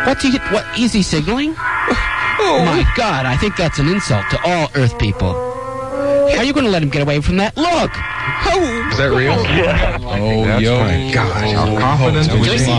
What's he? What is he signaling? Oh my God! I think that's an insult to all Earth people. Are you going to let him get away from that? Look! Oh. Is that real? Yeah. Oh, yo. My God. How confident are you?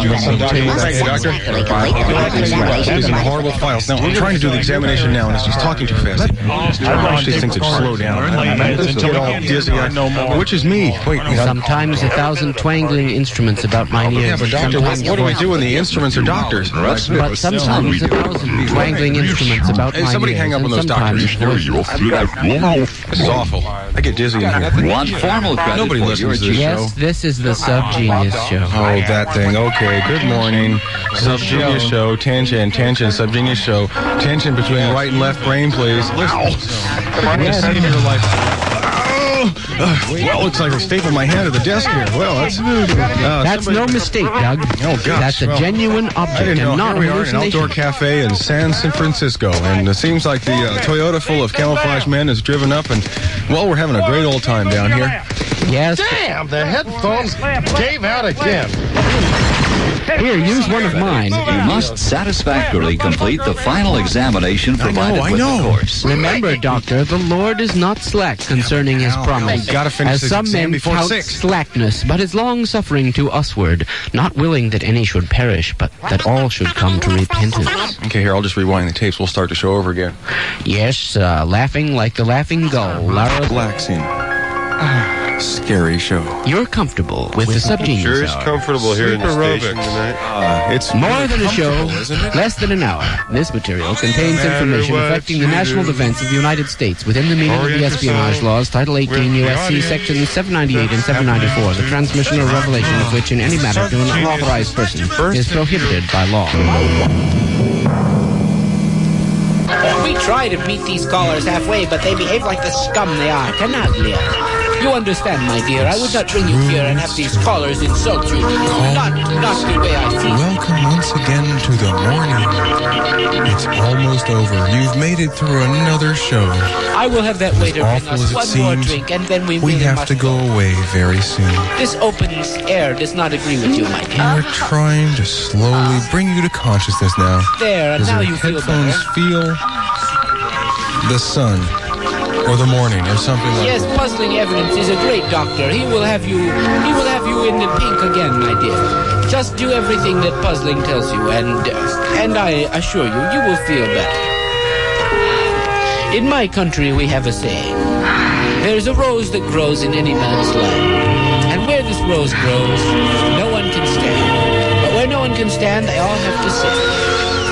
Doctor. He's in horrible files. Now, I'm trying to do the examination now, and he's talking too fast. I actually think to slow down. Get all dizzy. Which is me. Wait. Sometimes 1,000 twangling instruments about my ears. Yeah, but doctor, what do we do when the instruments are doctors? But sometimes 1,000 twangling instruments about my ears. Hey, somebody hang up on those doctors. This is awful. I get dizzy in here. Want formal credit? Nobody listens to this show. Yes, this is the Subgenius Show. Oh, that thing. Okay, good morning. Subgenius Show, tangent, Subgenius Show. Tension between right and left brain, please. Listen. Save your life. Well, looks like I stapled my hand to the desk here. Well, that's no mistake, Doug. Oh, gosh. That's a genuine object and not a hallucination. Here we are in an outdoor cafe in San Francisco, and it seems like the Toyota full of camouflage men is driven up, and, well, we're having a great old time down here. Yes. Damn, the headphones gave out again. Here, use one of mine. You must satisfactorily complete the final examination provided with the course. Remember, Doctor, the Lord is not slack concerning his promise. Gotta finish as this some exam men before count 6. slackness, but is long-suffering to usward, not willing that any should perish, but that all should come to repentance. Okay, here, I'll just rewind the tapes. We'll start the show over again. Yes, laughing like the laughing gull. Relaxing. Scary show. You're comfortable with the Subgenius Sure is Hour. comfortable here in the station tonight. It's more than a show, less than an hour. This material contains information affecting the national defense of the United States within the meaning of the espionage laws, Title 18 U.S.C. Sections 798 and 794, the transmission or revelation of which in any matter to an unauthorized person is prohibited by law. We try to meet these callers halfway, but they behave like the scum they are. Canaglia. You understand, my dear. I would not bring you here and have these callers insult you. Not the way I feel. Welcome once again to the morning. It's almost over. You've made it through another show. I will have that waiter bring us one more drink, and then we really have to go away very soon. This open air does not agree with you, my dear. We're trying to slowly bring you to consciousness now. There, now you feel better. Feel the sun. Or the morning, or something like that. Yes, puzzling evidence is a great doctor. He will have you in the pink again, my dear. Just do everything that puzzling tells you, and I assure you, you will feel better. In my country, we have a saying. There's a rose that grows in any man's land. And where this rose grows, no one can stand. But where no one can stand, they all have to sit.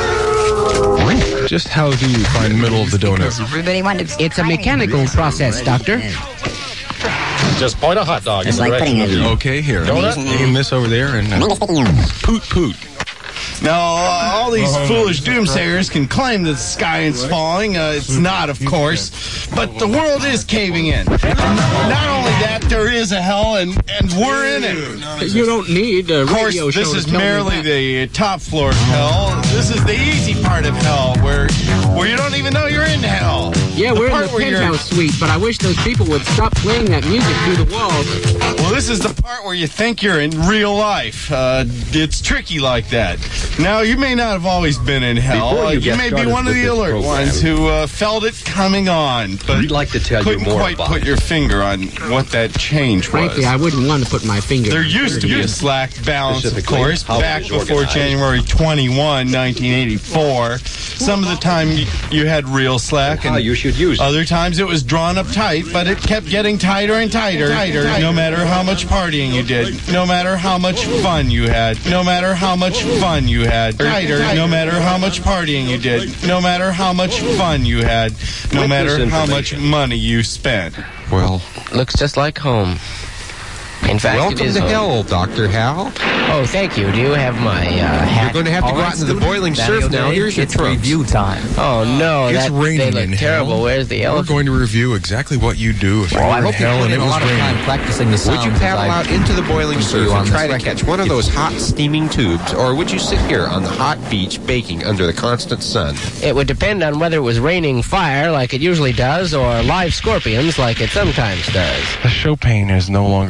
Just how do you find the middle of the donut? It's a mechanical process, Doctor. Just point a hot dog in the direction of you. Okay, here. Aim this over there and poot. Now, all these foolish doomsayers can claim that the sky is falling. It's not, of course. But the world is caving in. Not only that, there is a hell, and we're in it. You don't need a radio show. Of course, this is merely the top floor of hell. This is the easy part of hell, where you don't even know you're in hell. Yeah, we're in the penthouse suite, but I wish those people would stop playing that music through the walls. Well, this is the part where you think you're in real life. It's tricky like that. Now, you may not have always been in hell. You may be one of the alert ones who felt it coming on, but we'd like to tell you more couldn't quite put your finger on what that change was. Frankly, I wouldn't want to put my finger. There used to be a slack balance, of course, back before January 21, 1984. Some of the time you had real slack, and you should use it. Other times it was drawn up tight, but it kept getting tighter and tighter. No matter how much partying you did, no matter how much fun you had, no matter how much fun you had, no matter how much partying you did, no matter how much fun you had, no matter how much money you spent. Well, looks just like home. In fact, welcome to hell, Dr. Hal. Oh, thank you. Do you have my hat? You're going to have to go out into the boiling surf now. Here's your review time. Oh, no. It's raining they look terrible. Where's the elephant? We're going to review exactly what you do if you're in hell and it was raining. Practicing the sounds. Would you paddle out into the boiling surf and try to catch one of those hot, steaming tubes, or would you sit here on the hot beach baking under the constant sun? It would depend on whether it was raining fire like it usually does or live scorpions like it sometimes does. The Chopin is no longer anything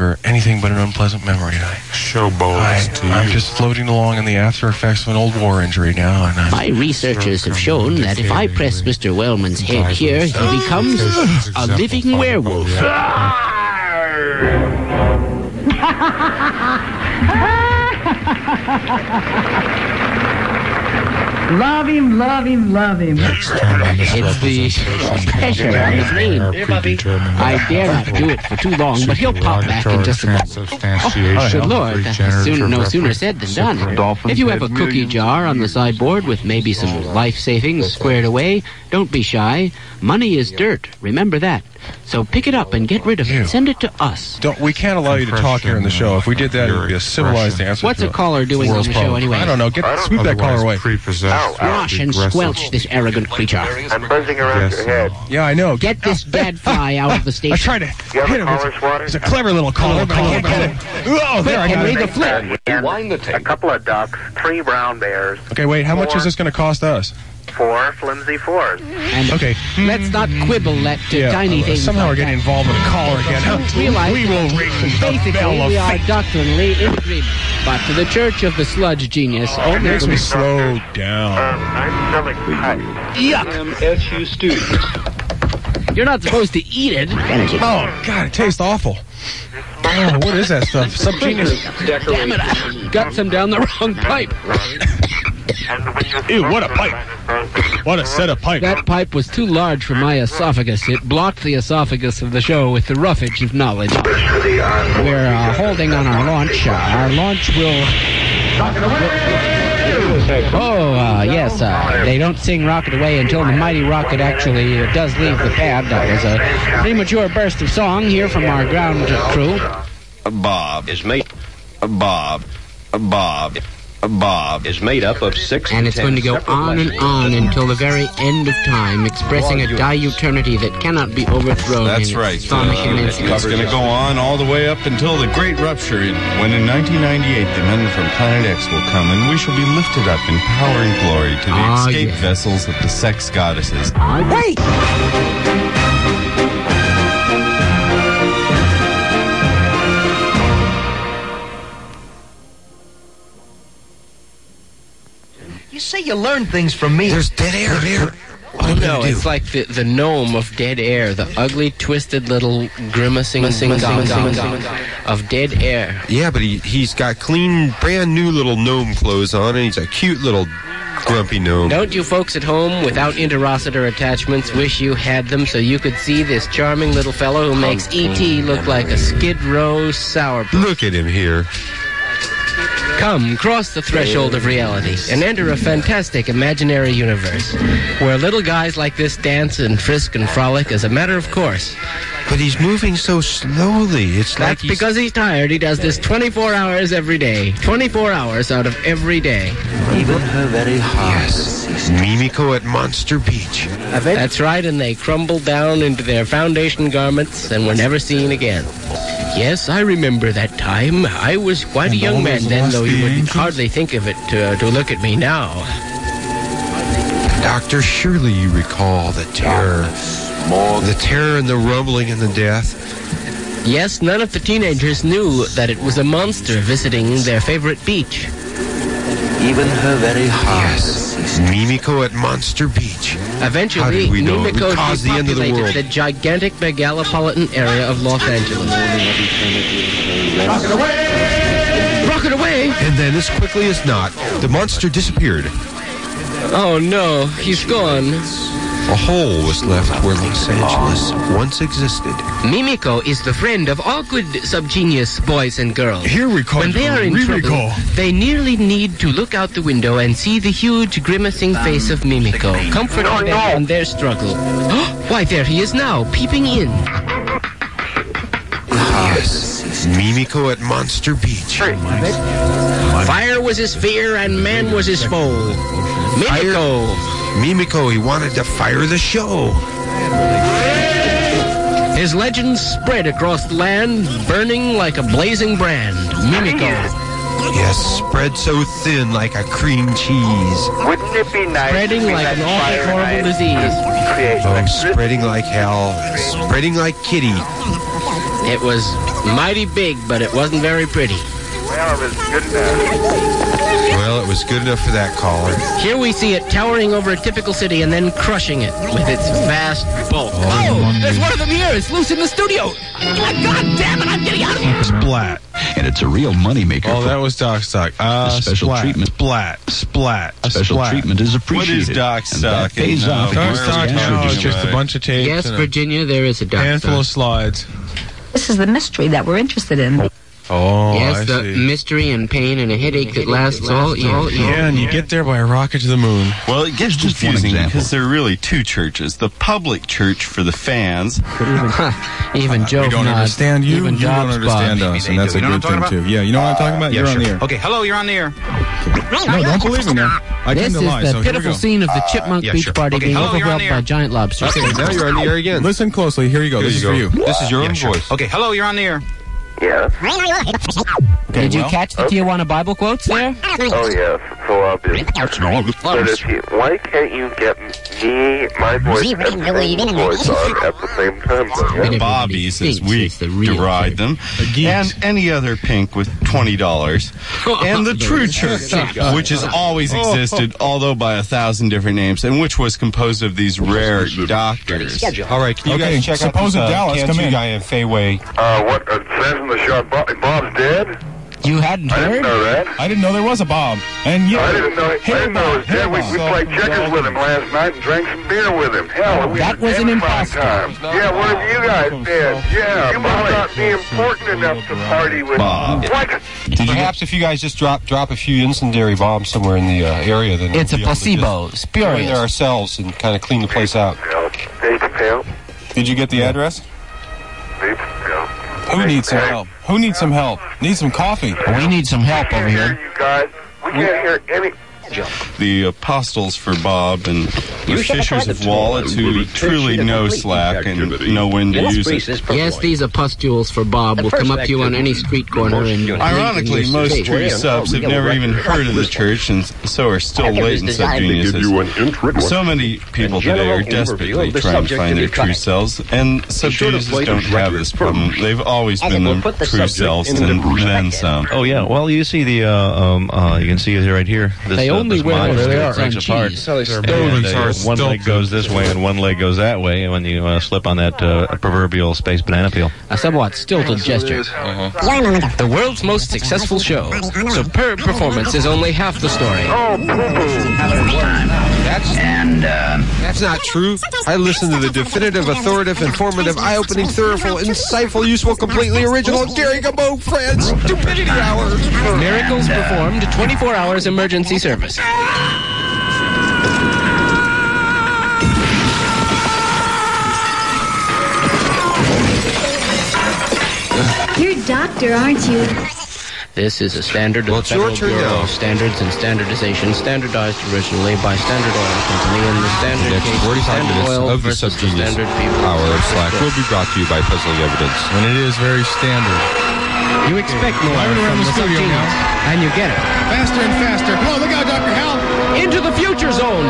anything but an unpleasant memory. I'm just floating along in the after effects of an old war injury now. And my researchers have shown that if I press Mr. Wellman's head here, he becomes a living werewolf. Love him, love him, love him. It's the pressure on his name. I dare not do it for too long, but he'll pop back in just a moment. Oh, good Lord, no sooner said than done. If you have a cookie jar on the sideboard with maybe some life savings squared away, don't be shy. Money is dirt. Remember that. So pick it up and get rid of it. Send it to us. We can't allow you to talk here in the show. If we did that, it would be a civilized answer. What's a caller doing on the show anyway? I don't know. Sweep that caller away. Squash and squelch this arrogant creature. I'm buzzing around your head. Yeah, I know. Get this gadfly out of the station. I tried to hit him. It's a clever little caller. I can't get it. Oh, there I got it. The flip. Rewind the tape. A couple of ducks, 3 brown bears. Okay, wait. How much is this going to cost us? 4 flimsy 4s. And okay. Let's not quibble at tiny things. Somehow we're getting involved with a caller again. We will ring basically, we are doctrinally in agreement. But to the Church of the Sludge Genius, it makes me slow down. I'm selling pie. Yuck! MSU students. You're not supposed to eat it. Oh, God, it tastes awful. Oh, what is that stuff? Subgenius. Damn it, I got some down the wrong pipe. Ew, what a pipe. What a set of pipe. That pipe was too large for my esophagus. It blocked the esophagus of the show with the roughage of knowledge. We're holding on our launch. Our launch will... yes, they don't sing Rocket Away until the mighty rocket actually does leave the pad. That was a premature burst of song here from our ground crew. Bob is made up of 6 and it's going to go on and on until the very end of time, expressing a diuternity that cannot be overthrown. That's right. It's going to go on all the way up until the Great Rupture, when in 1998 the men from Planet X will come, and we shall be lifted up in power and glory to the escape vessels of the sex goddesses. Wait! You say you learn things from me. There's dead air here. No, it's like the gnome of dead air, the ugly, twisted little grimacing of dead air. Yeah, but he's got clean, brand new little gnome clothes on, and he's a cute little grumpy gnome. Don't you folks at home without interocitor attachments wish you had them so you could see this charming little fellow who makes E.T. look like a Skid Row sourpuss? Look at him here. Come, cross the threshold of reality and enter a fantastic imaginary universe where little guys like this dance and frisk and frolic as a matter of course. But he's moving so slowly. That's because he's tired. He does this 24 hours every day. 24 hours out of every day. Even her very heart. Yes. Mimiko at Monster Beach. That's right, and they crumbled down into their foundation garments and were never seen again. Yes, I remember that time. I was quite a young man then, though you would hardly think of it to look at me now. Doctor, surely you recall the terror. The terror and the rumbling and the death. Yes, none of the teenagers knew that it was a monster visiting their favorite beach. Even her very heart. Yes. Mimiko at Monster Beach. Eventually, Mimiko depopulated the gigantic megalopolitan area of Los Angeles. Rocket away! Rocket away! And then, as quickly as not, the monster disappeared. Oh no, he's gone. A hole was left where Los Angeles once existed. Mimiko is the friend of all good subgenius boys and girls. Here we call When they are in trouble, they nearly need to look out the window and see the huge grimacing face of Mimiko, comforting them in their struggle. Why, there he is now, peeping in. Yes, Mimiko at Monster Beach. Fire was his fear and man was his foe. Mimiko, he wanted to fire the show. His legend spread across the land, burning like a blazing brand. Mimiko. Yes, spread so thin like a cream cheese. Wouldn't it be nice? Spreading like an awful horrible disease. Oh, spreading like hell. Spreading like kitty. It was mighty big, but it wasn't very pretty. Well, it was good enough. Well, it was good enough for that caller. Here we see it towering over a typical city and then crushing it with its vast bulk. Oh, there's one of them here. It's loose in the studio. God damn it, I'm getting out of here. Splat. And it's a real moneymaker. Oh, that was Doc Stock. Special splat. treatment. Splat. Special treatment is appreciated. What is Doc Stock? That pays off. Doc Stock, it's just a bunch of tapes. Yes, and Virginia, there is a Doc handful Stock. of slides. This is the mystery that we're interested in. Oh, yes, I the see. mystery and pain and a headache that lasts all year. Yeah, and you get there by a rocket to the moon. Well, it gets Just one confusing example. because there are really two churches. The public church for the fans. Even Joe We don't nods. understand you. Even You don't Jobs understand Bob. us, and that's a good thing, too. Yeah, you know what I'm talking about? You're on the air. Okay, hello, you're on the air. No, don't believe me now. I This tend is to lie, the so here we pitiful go. scene of the Chipmunk yeah, Beach sure. Party Okay, being hello, you're on overwhelmed the by air. giant lobsters. Okay, now you're on the air again. Listen closely. Here you go. Here This is you for go. you. This is your own Sure. voice. Okay, hello, you're on the air. Yes. Did you catch the Tijuana Bible quotes there? Oh, yes. So obvious. But if you, why can't you get me, my voice, and Tim's voice on at the same time? Then? The Bobbies, as thinks we it's the real deride them, and any other pink with $20, and the True Church, which has always existed, although by 1,000 different names, and which was composed of these rare doctors. All right, can you guys check out supposed this Dallas, come cancer in. guy in Fayway? What says in the shot? Bob's dead? You hadn't I didn't heard? know that. I didn't know there was a Bob. And yeah, I didn't know he was dead. We played checkers with him last night and drank some beer with him. Hell, we That had was an fun imposter. time. Yeah, what have you guys did? Yeah, you must not be important enough to party with Bob. What? Perhaps if you guys just drop a few incendiary bombs somewhere in the area, then It's a we'll be able to placebo. just go in there Spurious. ourselves and kind of clean the place out. Take a pill. did you get the address? Take a pill. Who needs some help? Who needs some help? Needs some coffee. We need some help over Hear here. you guys. We can't hear any. The apostles for Bob and the fishers of wallets who truly know slack and know when to use it. Yes, these are pustules for Bob will come up to you on any street corner and Ironically, most true subs have never even heard of the church and so are still latent subgeniuses. So many people today are desperately trying to find their true selves, and subgeniuses don't have this problem. They've always been their true selves and then some. Oh yeah, well you see the you can see it right here. They only wear breaks apart. cheese. One leg goes this way and one leg goes that way, and when you slip on that proverbial space banana peel. A somewhat stilted gesture. The world's most successful show. Superb performance is only half the story. That's not true. I listen to the definitive, authoritative, informative, eye-opening, thorough, insightful, useful, completely original Gary Gabo Friends Stupidity Hour. Miracles performed, 24 hours emergency service. You're a doctor, aren't you? This is a standard Well, of it's the your Federal turn Bureau now. of Standards and Standardization, standardized originally by Standard Oil Company in the Standard Next case 45 Standard minutes Oil of the versus Subgenius Standard People. Hour of Slack will be brought to you by Puzzling Evidence. And it is very standard. You expect more Driving around from the studio Subgenius, now. and you get it. Faster and faster. Come on, look out, Dr. Hal. Into the future zone.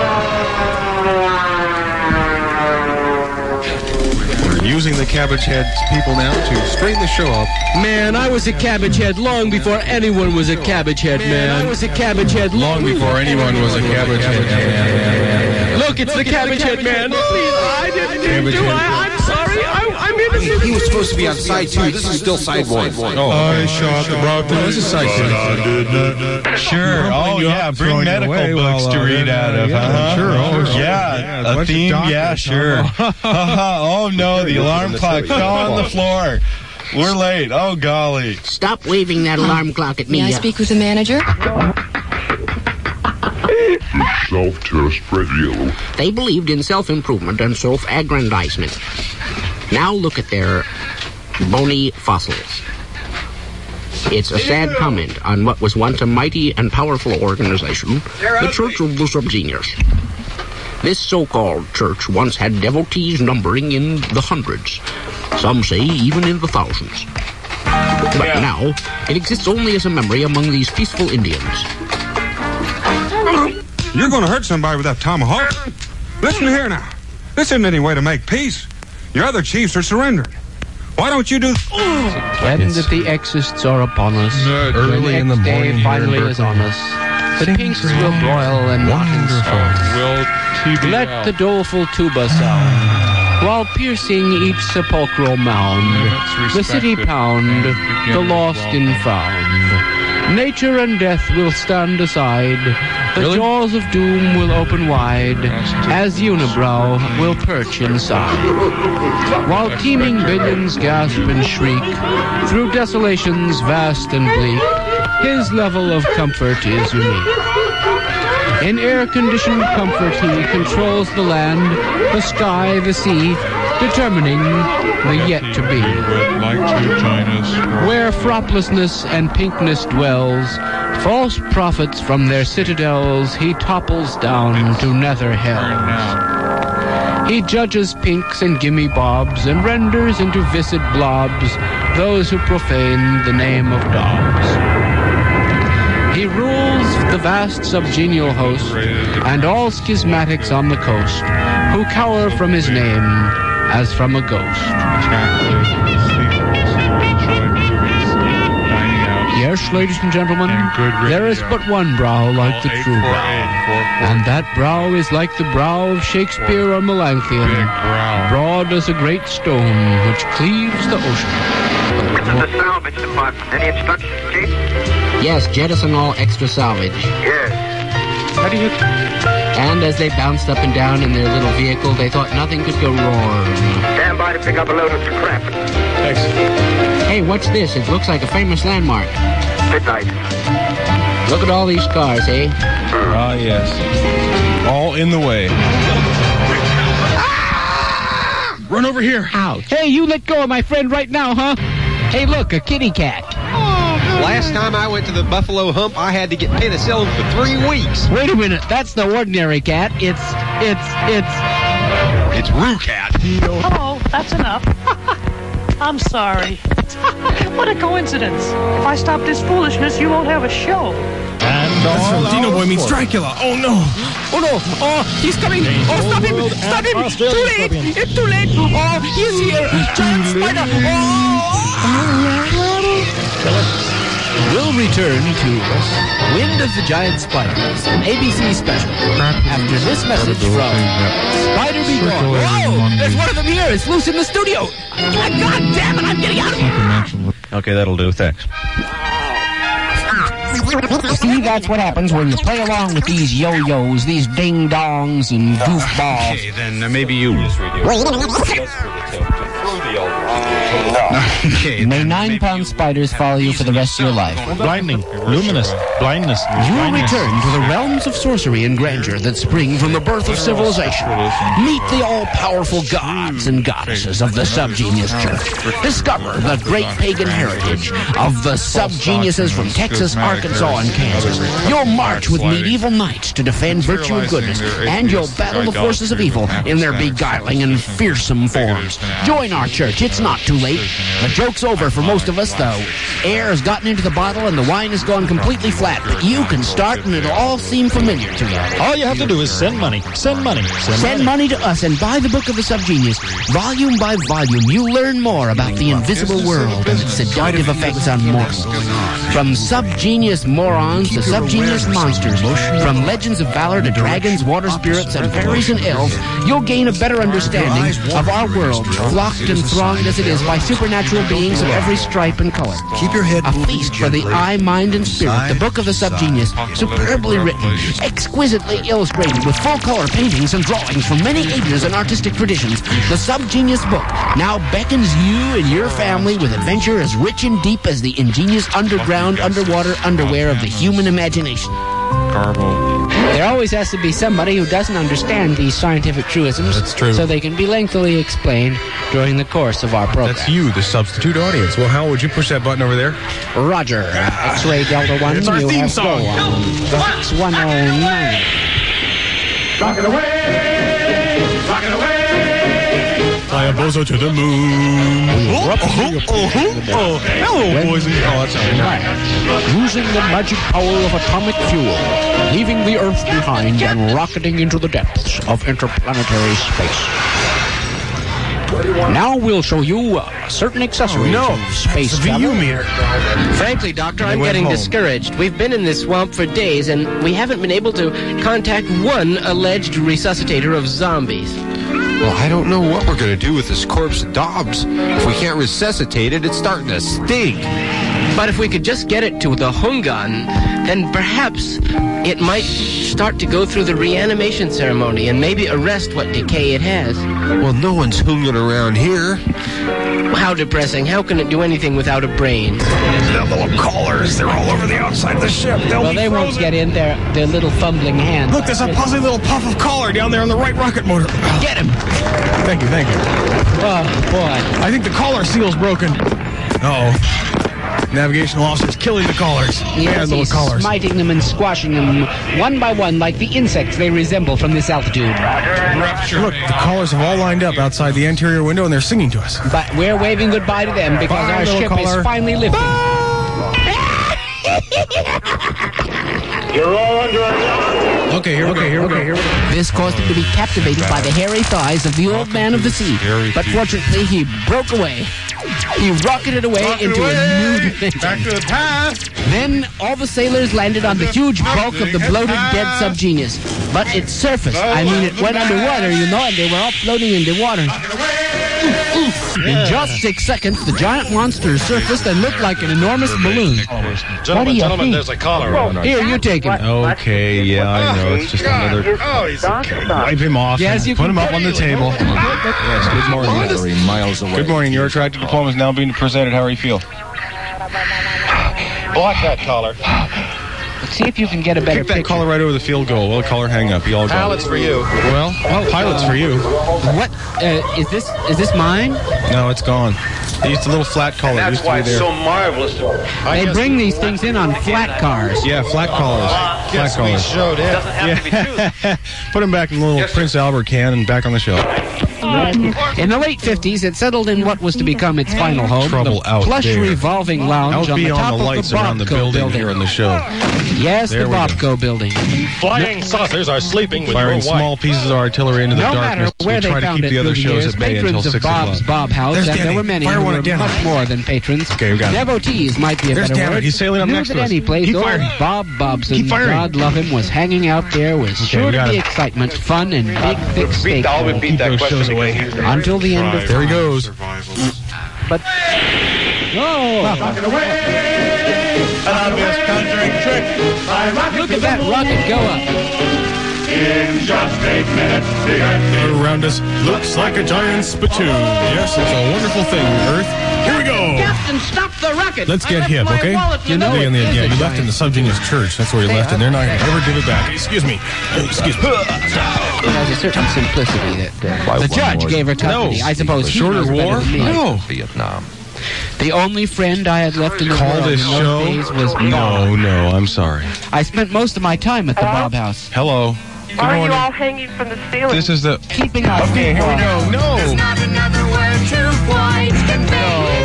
We're using the Cabbage Head people now to straighten the show up. Man, I was a cabbage head long before anyone was a cabbage head, man. I was a cabbage head Long before anyone was a Cabbage Head. Look, it's the cabbage head, man. Please, I didn't do it. I'm sorry. I'm innocent. He was supposed to be on side 2. This is still side 1. Oh, I shot the broad. This is side 2. Sure. Oh, yeah. Bring medical books to read out of. Sure. Yeah. A theme. Yeah, sure. Oh, no. The alarm clock fell on the floor. We're late. Oh, golly. Stop waving that alarm clock at me. May I speak with the manager? Self-test red yellow. They believed in self-improvement and self-aggrandizement. Now look at their bony fossils. It's a sad comment on what was once a mighty and powerful organization, the Church of the Subgenius. This so-called church once had devotees numbering in the hundreds. Some say even in the thousands. But now, it exists only as a memory among these peaceful Indians. You're going to hurt somebody with that tomahawk. Listen here now. This isn't any way to make peace. Your other chiefs are surrendering. Why don't you do... And that the exists are upon us. Early in the morning day finally is on us. The pinks will broil and not in stone. Let the doleful tuba sound, while piercing each sepulchral mound. The city pound, the lost and found. Nature and death will stand aside. The jaws of doom will open wide, as unibrow will perch inside. While teeming billions gasp and shriek, through desolations vast and bleak, his level of comfort is unique. In air-conditioned comfort he controls the land, the sky, the sea, determining the yet-to-be. Where froplessness and pinkness dwells, false prophets from their citadels he topples down to nether hells. He judges pinks and gimme bobs and renders into viscid blobs those who profane the name of dogs. He rules the vast subgenial host and all schismatics on the coast who cower from his name as from a ghost. Yes, ladies and gentlemen, there is but one brow like the true brow, and that brow is like the brow of Shakespeare or Melanchthon, broad as a great stone which cleaves the ocean. This is the salvage department. Any instructions, Chief? Yes, jettison all extra salvage. Yes. How do you... And as they bounced up and down in their little vehicle, they thought nothing could go wrong. Stand by to pick up a load of scrap. Thanks. Hey, what's this? It looks like a famous landmark. Midnight. Look at all these cars, eh? Ah, yes. All in the way. Run over here. Ouch. Hey, you let go of my friend right now, huh? Hey, look, a kitty cat. Last time I went to the Buffalo Hump, I had to get penicillin for 3 weeks. Wait a minute, that's no ordinary cat. It's Roo Cat. Oh, that's enough. I'm sorry. What a coincidence. If I stop this foolishness, you won't have a show. And Dino Boy means Dracula. Oh, no. Oh, no. Oh, he's coming. Oh, stop him. Stop him. Too late. It's too late. Oh, he's here. Giant spider. Oh. We'll return to Wind of the Giant Spiders, an ABC special, after this message from Spider Be Gone. Whoa! There's one of them here. It's loose in the studio. God damn it, I'm getting out of here. Okay, that'll do. Thanks. See, that's what happens when you play along with these yo-yos, these ding-dongs and goofballs. Okay, then maybe you. May 9-pound spiders follow you for the rest of your life. Blinding, luminous, blindness. You will return to the realms of sorcery and grandeur that spring from the birth of civilization. Meet the all-powerful gods and goddesses of the Subgenius Church. Discover the great pagan heritage of the subgeniuses from Texas, Arkansas, and Kansas. You'll march with medieval knights to defend virtue and goodness, and you'll battle the forces of evil in their beguiling and fearsome forms. Join our church. It's not too late. The joke's over for most of us, though. Air has gotten into the bottle and the wine has gone completely flat, but you can start and it'll all seem familiar to you. All you have to do is send money. Send money. Send money to us and buy the Book of the Subgenius. Volume by volume, you learn more about the invisible world and its seductive effects on mortals. From subgenius morons to subgenius monsters, from legends of valor to dragons, water spirits, and fairies and elves, you'll gain a better understanding of our world, flocked and thronged as it is by supernatural beings of every stripe and color. Keep your head a feast for the eye, mind, and spirit. The Book of the Subgenius, superbly written, exquisitely illustrated with full-color paintings and drawings from many ages and artistic traditions. The Subgenius book now beckons you and your family with adventure as rich and deep as the ingenious underground, underwater underwear of the human imagination. There always has to be somebody who doesn't understand these scientific truisms. That's true. So they can be lengthily explained during the course of our program. That's you, the substitute audience. Well, Hal, would you push that button over there? Roger. X-ray Delta 1, it's our you theme have song. go on. Box 109. Rock it away! Rock it away! Play Hayabusa to the moon. Hello, boys and girls. Using the magic power of atomic fuel, leaving the Earth behind and rocketing into the depths of interplanetary space. Now we'll show you certain accessories of space travel. meter. Frankly, Doctor, I'm getting discouraged. We've been in this swamp for days, and we haven't been able to contact one alleged resuscitator of zombies. Well, I don't know what we're going to do with this corpse of Dobbs. If we can't resuscitate it, it's starting to stink. But if we could just get it to the Hungan, then perhaps it might start to go through the reanimation ceremony and maybe arrest what decay it has. Well, no one's hunging around here. How depressing. How can it do anything without a brain? The little collars, they're all over the outside of the ship. They won't get in their little fumbling hands. Look, there's a puzzly little puff of collar down there on the right rocket motor. Get him! Thank you. Oh, boy. I think the collar seal's broken. Uh-oh. Navigational officer's killing the collars. Yes, he's smiting them and squashing them one by one like the insects they resemble from this altitude. Look, the collars have all lined up outside the anterior window and they're singing to us. But we're waving goodbye to them because our ship is finally lifting. You're all under arrest. Okay, here we go. This caused him to be captivated by the hairy thighs of the old man of the sea. But fortunately, he broke away. He rocketed away into a new dimension. Back to the past. Then all the sailors landed on the huge bulk of the bloated dead subgenius. But it surfaced. I mean, it went underwater, and they were all floating in the water. In just 6 seconds, the giant monster surfaced and looked like an enormous balloon. Gentlemen, there's a collar around. Here, you take him. Okay, yeah, I know. It's just another... Wipe him off. Yes, you put can him up on the table. Yes, good morning. Miles away. Good morning. Your attractive diploma is now being presented. How do you feel? Block that collar. Let's see if you can get a better Kick that picture. collar right over the field goal. Well, collar hang up. You all go. Pilot's for you. Well, pilot's for you. What? Is this mine? No, it's gone. They used a little flat collar. That's why it's so marvelous. They bring these things in on flat cars. Yeah, flat collars. Flat collars. Showed it. Put them back in the little Prince Albert can and back on the shelf. In the late 50s, it settled in what was to become its final home, Trouble the out plush there. revolving lounge on the top on the lights of the around the Bobco building here on the show. Yes, There the we go. Bobco building. Flying saucers are sleeping with Firing your wife. small pieces of artillery into the No darkness. matter where We they try to found keep it the other through the shows years, at bay until patrons of 6 Bob's o'clock. Bob House, There's and there Danny. were many Fire who one were at Danny. much more than patrons. Okay, we got it. Devotees might be a There's better Danny. word. He's sailing up Knew next that to us. any place Keep old firing. Bob Bobson, Keep firing. God love him, was hanging out there was sure we to got be him. excitement, fun, and big, thick steak. I'll repeat Keep that those question shows away. Until the end of There he goes. But Obvious conjuring trick. look at that rocket go up. In just 8 minutes, the Earth Around us looks like a giant spittoon. Yes, it's a wonderful thing, Earth. Here we go. Captain, stop the rocket! Let's get him, okay? You know it is you a left in the Subgenius Church. That's where you left, and they're not going to ever give it back. Excuse me. Excuse me. It has a certain simplicity that the judge gave her custody. I suppose he Shorter knows better war? than me. No. Vietnam. The only friend I had left in the Call world this in those show? days was Bob. No, I'm sorry. I spent most of my time at the Bob House. Hello. Good Why are you morning. all hanging from the ceiling? This is the... Keeping us Okay, here we go. No. There's not another word to quite convey.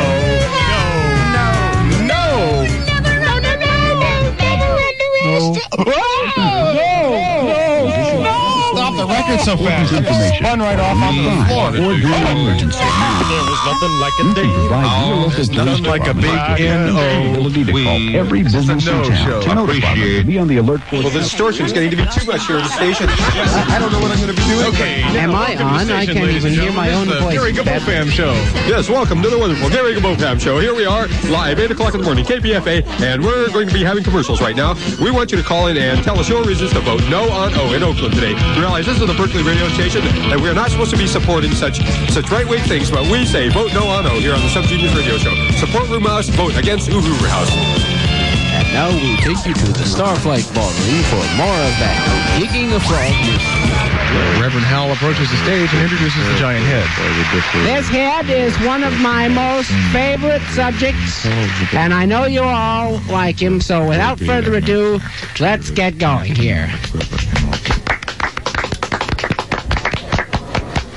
Stop the record so fast. It just spun right off onto the floor. There was nothing like a day. There's nothing like a big N-O. Every business in town. Appreciate. Be on the alert for. Well, the distortion's getting to be too much here at the station. I don't know what I'm going to be doing. Okay. Am I on? I can't even hear my own voice. Gary Gabofam Show. Yes, welcome to the wonderful Gary Gabofam Show. Here we are, live, 8 o'clock in the morning, KPFA, and we're going to be having commercials right now. We want you to call in and tell us your reasons to vote no on O in Oakland today. Realize this is the Berkeley radio station, and we're not supposed to be supporting such right-wing things, but we say vote no on O here on the Subgenius Radio Show. Support Room House, vote against Uhuru House. And now we'll take you to the Starflight Ballroom for more of that Digging a Frog music. Reverend Howell approaches the stage and introduces the giant head. This head is one of my most favorite subjects, and I know you all like him, so without further ado, let's get going here.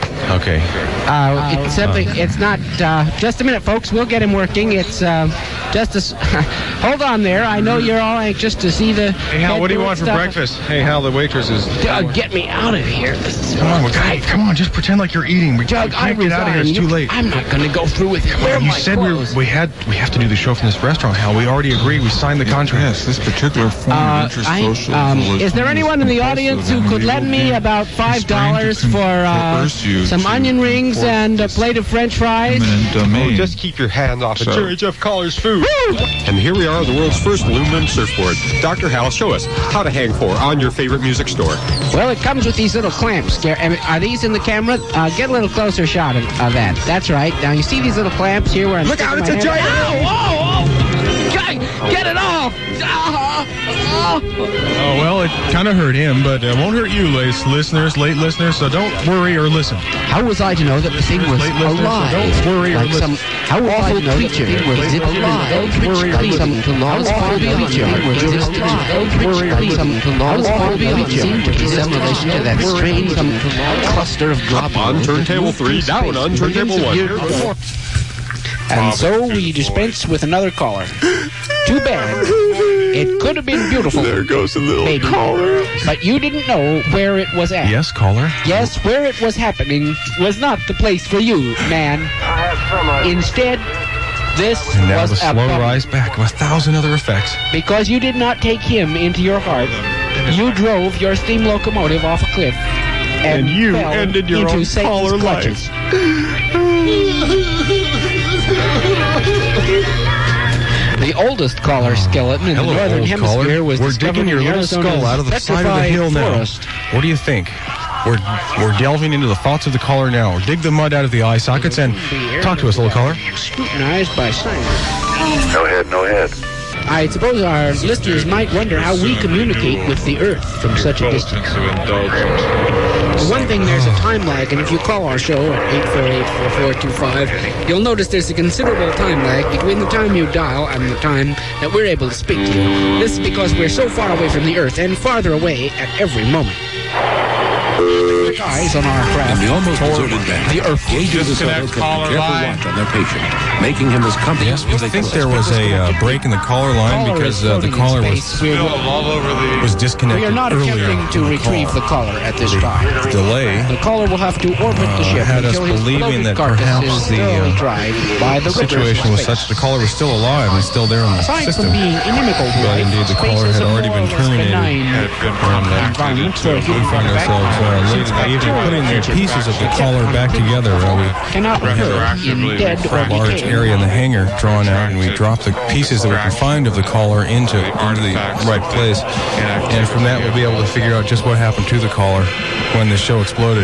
Okay. It's not, just a minute, folks. We'll get him working. It's just a... Hold on there. I know you're all anxious to see the... Hey, Hal, what do you want for breakfast? Hey, Hal, the waitress is... Doug, get me out of here. Come on, just pretend like you're eating. Doug, we can't get out of here. It's too late. I'm not going to go through with it. You said we have to do the show from this restaurant, Hal. We already agreed. We signed the contract. Yes, this particular form of interest social... is there anyone in the audience who could lend me about $5 for some onion rings and a plate of French fries? Just keep your hand off of Jerry Jeff Collar's food. And here we are, the world's first aluminum surfboard. Dr. Hal, show us how to hang four on your favorite music store. Well, it comes with these little clamps. Are these in the camera? Get a little closer shot of that. That's right. Now, you see these little clamps here where I'm... Look out, it's a giant... Get it off! Oh, well, it kind of hurt him, but it won't hurt you, late listeners, so don't worry or listen. How was I to know that the thing was alive? So don't worry or listen. How was I to know that the thing was alive? Don't worry or listen. Some laws far beyond seem to be some relation to that strange cluster of globules. On turntable 3, down on turntable 1. And so we dispense with another caller. Too bad. It could have been beautiful. There goes the little caller. But you didn't know where it was at. Yes, caller? Yes, where it was happening was not the place for you, man. Instead, this and now was the slow rise back with 1,000 other effects. Because you did not take him into your heart, you drove your steam locomotive off a cliff. And you fell ended your into own Satan's caller clutches. The oldest collar skeleton in the northern hemisphere was We're discovered digging your in little Arizona's skull out of the side of the hill forest. now. What do you think? We're delving into the thoughts of the caller now. Dig the mud out of the eye sockets and talk to us, little caller. Scrutinized by science. No head. I suppose our listeners might wonder how we communicate with the Earth from such a distance. For one thing, there's a time lag, and if you call our show at 848-4425, you'll notice there's a considerable time lag between the time you dial and the time that we're able to speak to you. This is because we're so far away from the Earth and farther away at every moment. Eyes on our craft. In the almost deserted bank, the Earth agents of the caller keep careful watch on their patient, making him as comfortable as they can. I think there was a break in the caller line because the caller was disconnected. We are not attempting to retrieve the caller at this time. Delay. The caller will have to orbit the ship had us until his believing that carcass perhaps is thoroughly dried by the situation was such the caller was still alive and still there in the Aside system. from being inimical to But life, indeed, the caller had already been terminated. We find ourselves even putting the pieces of the collar back together. We cannot have a large area in the hangar drawn out, and we drop the pieces that we can find of the collar into the right place. And from that, we'll be able to figure out just what happened to the collar when the show exploded.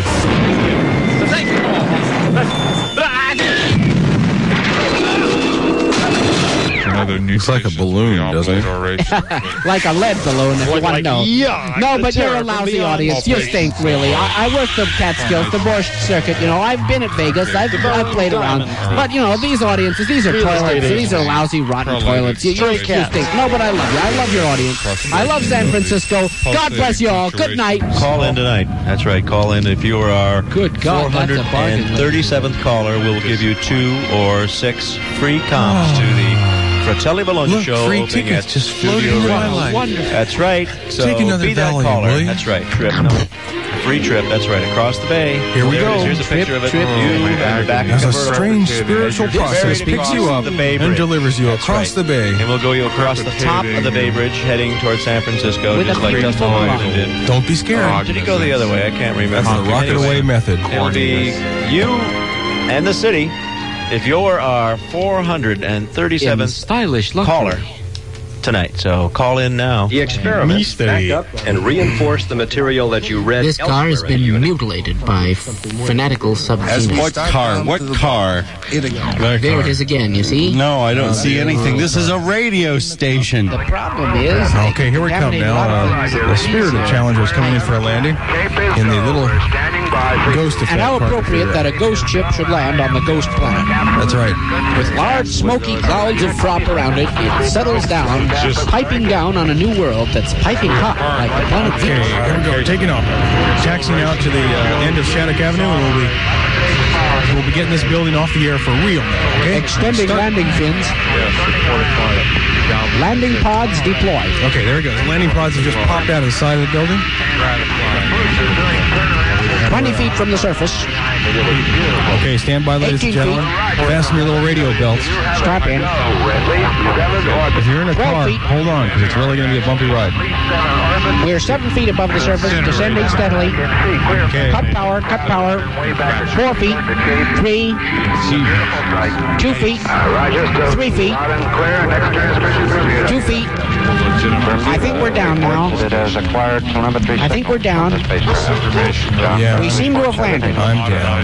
Looks like a balloon, doesn't it? Like a lead balloon, if you want to know. No, but you're a lousy audience. You stink, really. I work the Catskills, the Borscht Circuit. You know, I've been at Vegas. I've played around. But, you know, these audiences, these are toilets. These are lousy, rotten toilets. You stink. No, but I love you. I love your audience. I love San Francisco. God bless you all. Good night. Call in tonight. That's right. Call in. If you are our 437th caller, we'll give you 2 or 6 free comps to the Fratelli Bologna show free opening tickets at just Studio floating in my Rio. life. That's right. So Take another be that Valium, caller. will you? That's right. Trip. No. Free trip. That's right. Across the bay. Here we There go. it is. Here's a picture of it. You and back There's of a the strange spiritual process picks you up and delivers you across the bay. And we'll go you across the top of the Bay Bridge heading towards San Francisco, just like Justin Washington did. Don't be scared. Did he go the other way? I can't remember. That's the rocket away method. It'll be you and the city if you're our 437th stylish caller tonight. So call in now. The experiment backed up and reinforced the material that you read. This car has been mutilated by fanatical subhumans. What car? What car? There it is again, you see? No, I don't see anything. This is a radio station. The problem is... Okay, here we come now. The Spirit of Challenger is coming in for a landing in the little ghost effect. And how appropriate that a ghost ship should land on the ghost planet. That's right. With large smoky clouds of froth around it, it settles down, piping down on a new world that's piping hot like the planet Venus. Okay, here we go. We're taking off. Taxiing out to the end of Shattuck Avenue, and we'll be We'll be getting this building off the air for real now, okay? Extending landing fins. Landing pods deployed. Okay, there we go. The landing pods have just popped out of the side of the building. 20 feet from the surface. Okay, stand by, ladies and gentlemen. Fasten your little radio belts. Strap in. If you're in a car, hold on, because it's really going to be a bumpy ride. We're 7 feet above the surface, descending steadily. Okay. Cut power, cut power. 4 feet, 3, 2 feet, 3 feet, 2 feet. I think we're down now. I think we're down. Yeah. We seem to have landed. I'm down.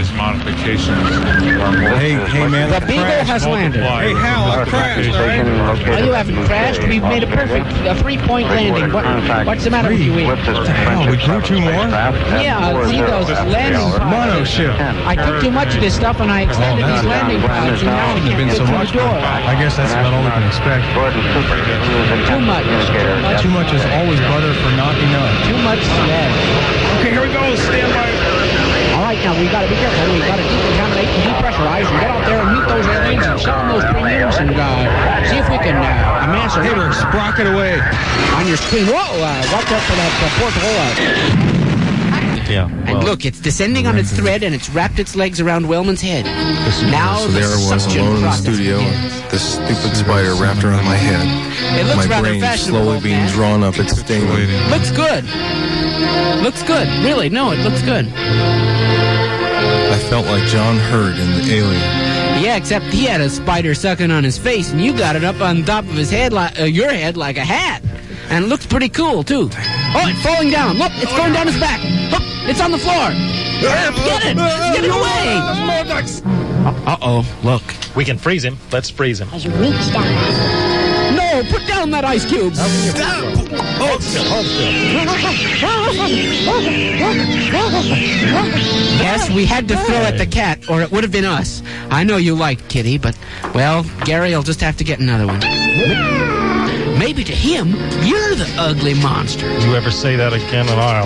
Hey, man. The Beagle has landed. Hey, Hal, I crashed, all right? Oh, you haven't crashed? We've made a perfect 3-point landing. What's the matter with you, Ian? What the hell? We grew 2 more? Yeah, see those landing pods. Mono ship. I took too much of this stuff and I extended these landing pods and now I can't get through the door. I guess that's about all we can expect. Too much. Too much is always butter for not enough. Too much lead. Okay, here we go. Stand by. All right, now we got to be careful. We got to decontaminate and depressurize and get out there and meet those aliens and show them those premiums and see if we can amass a... Hey, we're sprocket away. On your screen. Whoa, watch out for that porthole. Yeah. And look, it's descending on its thread and it's wrapped its legs around Wellman's head. Now so there I was alone in the studio, and this stupid spider wrapped around my head. It looks my rather brain fashionable, slowly being drawn up its stinging. Looks good. Looks good. Really, no, it looks good. I felt like John Hurt in The Alien. Yeah, except he had a spider sucking on his face, and you got it up on top of his head, your head, like a hat. And it looks pretty cool, too. Oh, it's falling down. Look, it's going down his back. Look, it's on the floor. Get it! Get it away! Uh-oh, look. We can freeze him. Let's freeze him. As you reach down. No, put down that ice cube. Hold still, hold still. Yes, we had to throw at the cat, or it would have been us. I know you like Kitty, but, well, Gary will just have to get another one. Maybe to him, you're the ugly monster. You ever say that again, and I'll...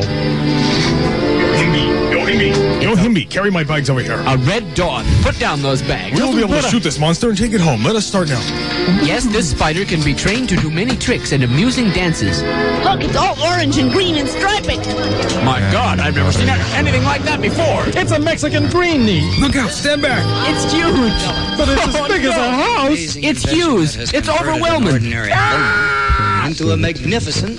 Yo, Himby, carry my bags over here. A red dog. Put down those bags. We'll be able to shoot this monster and take it home. Let us start now. Yes, this spider can be trained to do many tricks and amusing dances. Look, it's all orange and green and striping. My God, I've never seen anything like that before. It's a Mexican green knee. Look out, stand back. It's huge. But it's as big as a house. It's huge. It's overwhelming. Into a magnificent...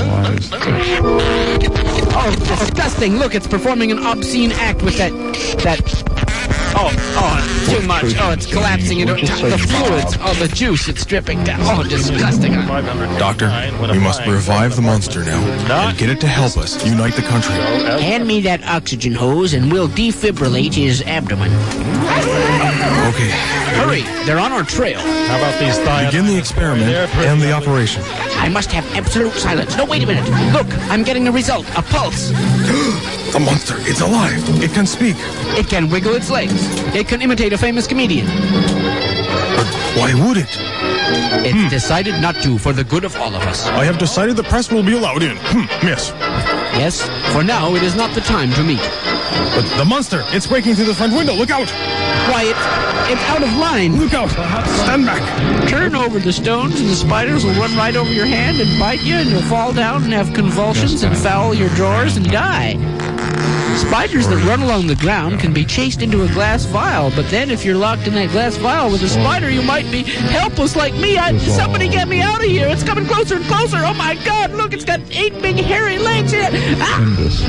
Oh, disgusting. Look, it's performing an obscene act with that... Oh, too much. Oh, it's collapsing into the fluids. Oh, the juice, it's dripping down. Oh, disgusting. Doctor, we must revive the monster now and get it to help us unite the country. Hand me that oxygen hose and we'll defibrillate his abdomen. Okay. Hurry, they're on our trail. How about these thighs? Begin the experiment and the operation. I must have absolute silence. No, wait a minute. Look, I'm getting a result. A pulse. The monster, it's alive. It can speak. It can wiggle its legs. It can imitate a famous comedian. But why would it? It's decided not to, for the good of all of us. I have decided the press will be allowed in. Yes. Yes, for now it is not the time to meet. But the monster, it's breaking through the front window. Look out. Quiet. It's out of line. Look out. Stand back. Turn over the stones and the spiders will run right over your hand and bite you and you'll fall down and have convulsions and foul your drawers and die. Spiders that run along the ground can be chased into a glass vial, but then if you're locked in that glass vial with a spider, you might be helpless like me. Somebody get me out of here. It's coming closer and closer. Oh, my God. Look, it's got 8 big hairy legs here. Ah!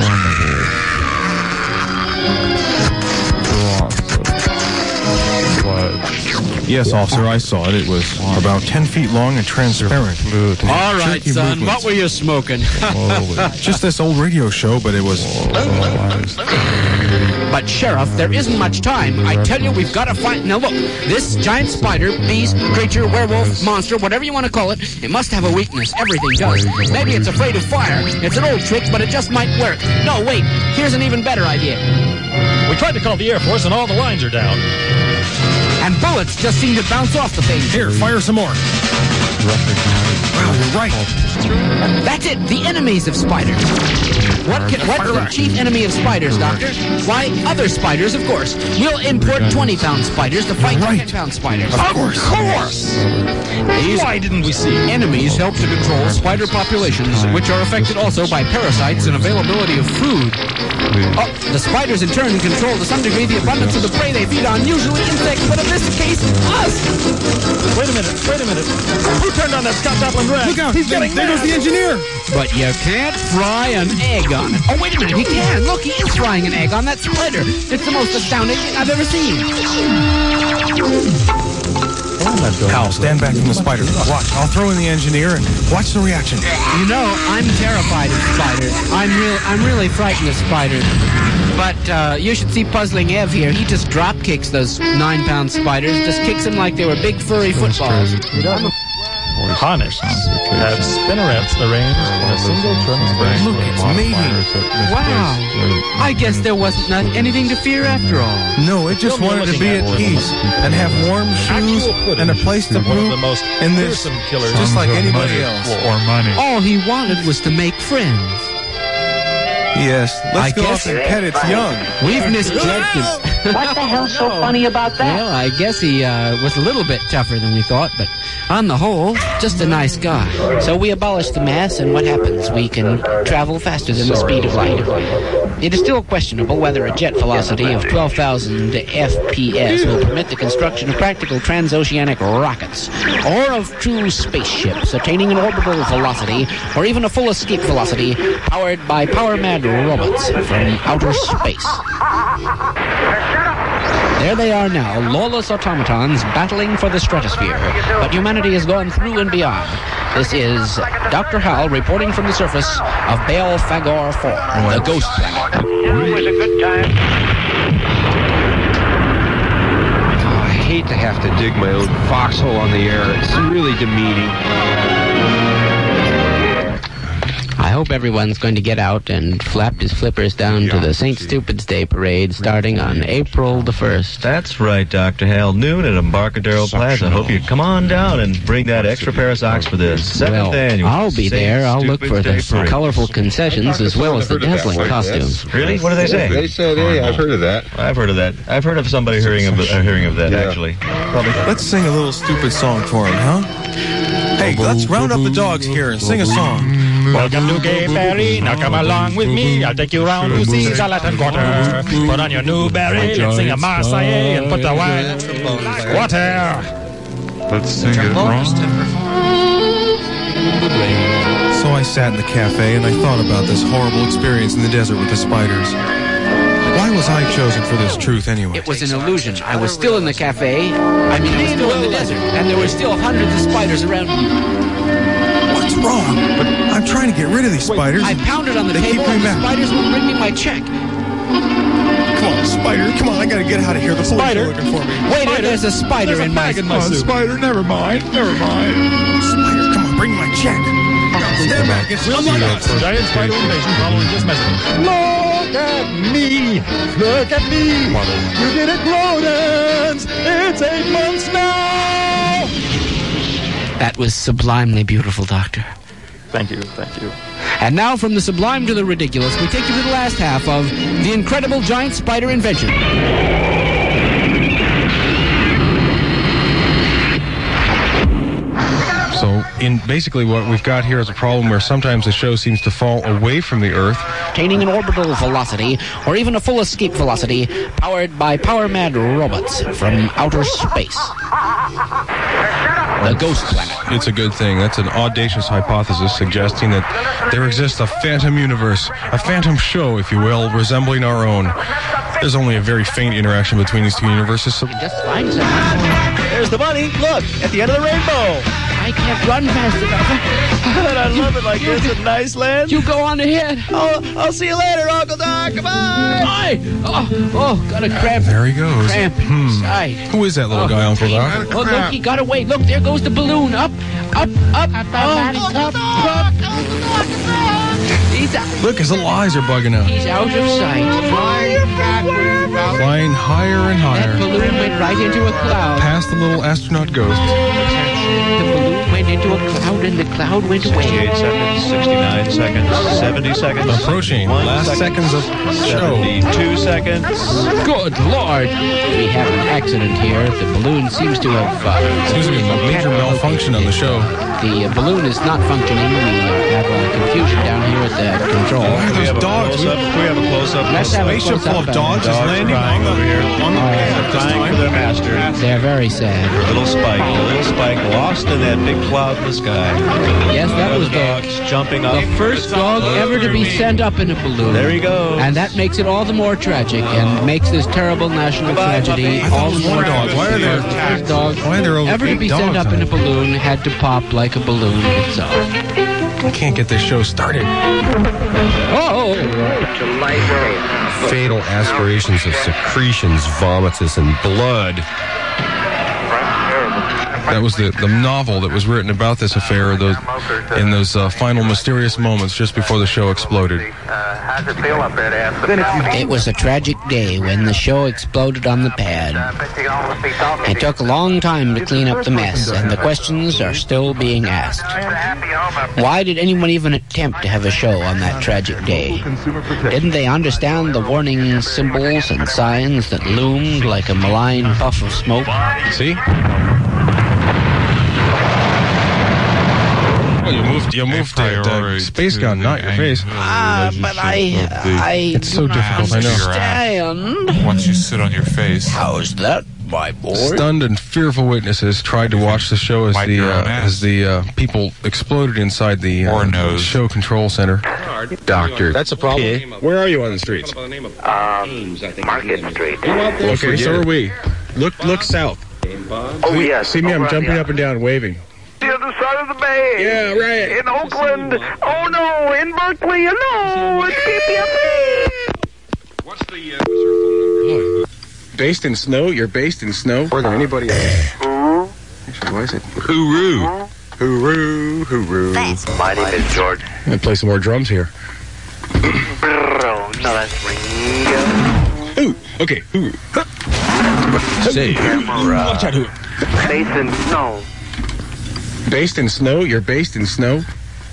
Yes, officer, I saw it. It was about 10 feet long and transparent. All right, son, what were you smoking? Just this old radio show, but it was... But, Sheriff, there isn't much time. I tell you, we've got to find... Now, look, this giant spider, beast, creature, werewolf, monster, whatever you want to call it, it must have a weakness. Everything does. Maybe it's afraid of fire. It's an old trick, but it just might work. No, wait, here's an even better idea. We tried to call the Air Force, and all the lines are down. And bullets just seem to bounce off the thing. Here, fire some more. Wow, you're right. That's it, the enemies of spiders. What's the chief enemy of spiders, Doctor? Why, other spiders, of course. We'll import 20-pound spiders to fight 10-pound spiders. Of course. Why didn't we see? Enemies help to control spider populations, which are affected also by parasites and availability of food. The spiders in turn control to some degree the abundance of the prey they feed on, usually insects, but in this case, us! Wait a minute. Who turned on that Scott Joplin dress? Look out, He's getting there goes the engineer. But you can't fry an egg on it. Oh, wait a minute, he can. Look, he is frying an egg on that spider. It's the most astounding thing I've ever seen. Hal, stand back from the spider. Watch, I'll throw in the engineer and watch the reaction. You know, I'm terrified of spiders. I'm really frightened of spiders. But you should see Puzzling Ev here. He just drop kicks those 9-pound spiders. Just kicks them like they were big furry footballs. Harness have spinnerets arranged in a single turn. Look, it's mating. Wow. I guess there wasn't anything to fear after all. No, it just wanted to be at peace and have warm shoes and a place to poop in this, just like anybody else. All he wanted was to make friends. Yes, let's go up and pet its young. We've misjudged him. What the hell's so funny about that? Well, I guess he was a little bit tougher than we thought, but on the whole, just a nice guy. So we abolish the mass, and what happens? We can travel faster than the speed of light. It is still questionable whether a jet velocity of 12,000 FPS will permit the construction of practical transoceanic rockets, or of true spaceships attaining an orbital velocity, or even a full escape velocity, powered by power-mad robots from outer space. There they are now, lawless automatons battling for the stratosphere. But humanity has gone through and beyond. This is Dr. Hal reporting from the surface of Baal Fagor 4, the ghost planet. It was a good time. I hate to have to dig my own foxhole on the air. It's really demeaning. I hope everyone's going to get out and flap his flippers down to the St. Stupid's Day parade starting on April the 1st. That's right, Dr. Hal. Noon at Embarcadero Plaza. Hope you come on down and bring that extra pair of socks for the 7th annual. I'll be there. I'll look for the colorful concessions as well as the dazzling costumes. Really? What do they say? They said, hey, I've heard of that. I've heard of that. I've heard of somebody hearing of that, actually. Let's sing a little stupid song for him, huh? Hey, let's round up the dogs here and sing a song. Welcome to Gay Ferry. Now come along with me. I'll take you round to see the Latin Quarter. Put on your new berry. Let's sing a Marseillaise and put the wine. Water. Let's sing it wrong. So I sat in the cafe and I thought about this horrible experience in the desert with the spiders. Why was I chosen for this truth anyway? It was an illusion. I was still in the cafe. I was still in the desert. And there were still hundreds of spiders around me. What's wrong? But I'm trying to get rid of these spiders. I pounded on the table and the spiders won't bring me my check. Come on, spider. Come on, I gotta get out of here. The police are looking for me. Wait, there's a spider in my suit. Spider, never mind. Spider, come on, bring my check. Stand back. We'll see that. Giant spider invasion following this message. Look at me. Look at me. You did it, Rodents. It's 8 months now. That was sublimely beautiful, Doctor. Thank you. And now from the sublime to the ridiculous, we take you to the last half of The Incredible Giant Spider Invention. So, basically what we've got here is a problem where sometimes the show seems to fall away from the Earth. Attaining an orbital velocity, or even a full escape velocity, powered by power-mad robots from outer space. The ghost planet. It's a good thing. That's an audacious hypothesis suggesting that there exists a phantom universe, a phantom show, if you will, resembling our own. There's only a very faint interaction between these two universes. So just find someone. There's the bunny. Look, at the end of the rainbow. I can't run fast enough. I love it like this in nice land. You go on ahead. I'll see you later, Uncle Doc. Come on. Oh, got a cramp. There he goes. Cramp inside. Who is that little guy, Uncle Doc? Oh, look, he got away. Look, there goes the balloon. Up. He's out. Look, his little eyes are bugging out. He's out of sight. Flying higher and higher. That balloon went right into a cloud. Past the little astronaut ghost. The balloon went into a cloud, and the cloud went away. 68 seconds, 69 seconds, 70 seconds. Approaching last seconds of show. 72 seconds. Good Lord! We have an accident here. The balloon seems to have... Seems to be a major malfunction on the show. The balloon is not functioning. We have confusion down here at the control. Why are those dogs? We have a close-up. Let's have a spaceship full of close-up. dogs is landing on the pad. Crying for their master. They're very sad. Little Spike lost in that big cloud in the sky. Yes, that was dogs jumping up. the first dog ever to be sent up in a balloon. There he goes. And that makes it all the more tragic and makes this terrible national tragedy all the more dogs. Why are there first dog ever to be sent up in a balloon had to pop like a balloon itself. I can't get this show started. Oh! Fatal aspirations of secretions, vomitus, and blood. That was the novel that was written about this affair in those final mysterious moments just before the show exploded. It was a tragic day when the show exploded on the pad. It took a long time to clean up the mess, and the questions are still being asked. Why did anyone even attempt to have a show on that tragic day? Didn't they understand the warning symbols and signs that loomed like a malign puff of smoke? See? You moved the space gun, not your face. But I it's so difficult, I know. understand. Once you sit on your face. How's that, my boy? Stunned and fearful witnesses tried to watch the show as the people exploded inside the show control center. Doctor. That's a problem. Where are you on the streets? Market Street. Okay, so are we. Look south. Oh, yes. See me? I'm jumping up and down, waving. The other side of the bay. Yeah, right. In Oakland. Oh, no. In Berkeley. No. It's KPFA. What's your phone number? Based in snow? You're based in snow? More than anybody else. Actually, why is it? Hooroo. Hooroo. Hooroo. My name is George. I'm going to play some more drums here. No, that's Ringo. Ooh. Okay. Hooroo. Say. Watch out, Based in snow. Based in snow? You're based in snow?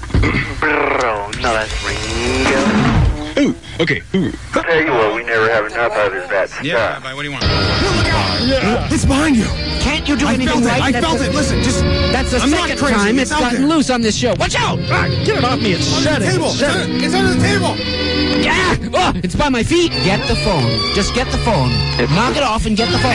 No, that's Ringo. Ooh. Okay. Ooh. I'll tell you what, we never have enough out of that stuff. Yeah, what do you want? Yeah. It's behind you. Can't you do anything right? I felt it. Listen, just... That's the second time it's gotten loose on this show. Watch out! Get it off me. It's shedding. It's under the table. Yeah! Oh, it's by my feet. Get the phone. Just get the phone. Knock it off and get the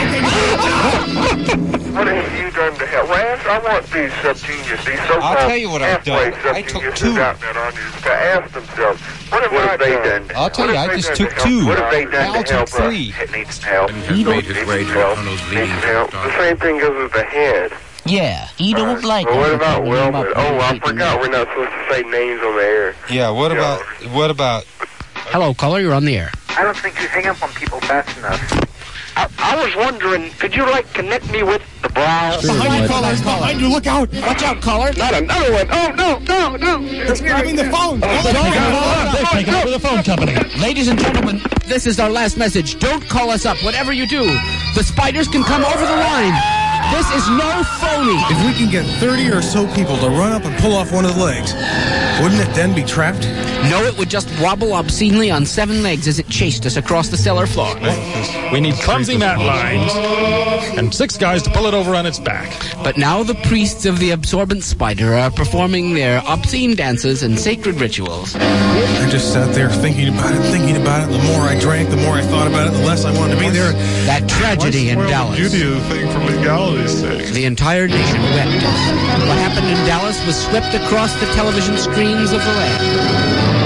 phone. What have you done to help? Rance, I want these subgenius, these so-called I'll tell you what I've done. I took two. To ask themselves, what have they done? I'll tell you, I just took two. What have they done Al to help took three. It needs help. He made his way to tunnels leading to Help. The same thing goes with the head. Yeah, he don't like Well, it. what about Wilma? Oh, I forgot we're not supposed to say names on the air. Yeah, what about... Hello, caller, you're on the air. I don't think you hang up on people fast enough. I was wondering, could you, connect me with the brow? Behind you, caller. Behind you. Look out. Watch out, caller. Not another one. Oh, no. It's grabbing the phone. They've taken over the phone company. Ladies and gentlemen, this is our last message. Don't call us up, whatever you do. The spiders can come over the line. This is no phony. If we can get 30 or so people to run up and pull off one of the legs, wouldn't it then be trapped? No, it would just wobble obscenely on 7 legs as it chased us across the cellar floor. We need clumsy mat lines and 6 guys to pull it over on its back. But now the priests of the absorbent spider are performing their obscene dances and sacred rituals. I just sat there thinking about it. The more I drank, the more I thought about it, the less I wanted to be there. That tragedy in Dallas. Beauty of the thing for legality's sake. The entire nation wept. What happened in Dallas was swept across the television screens of the land.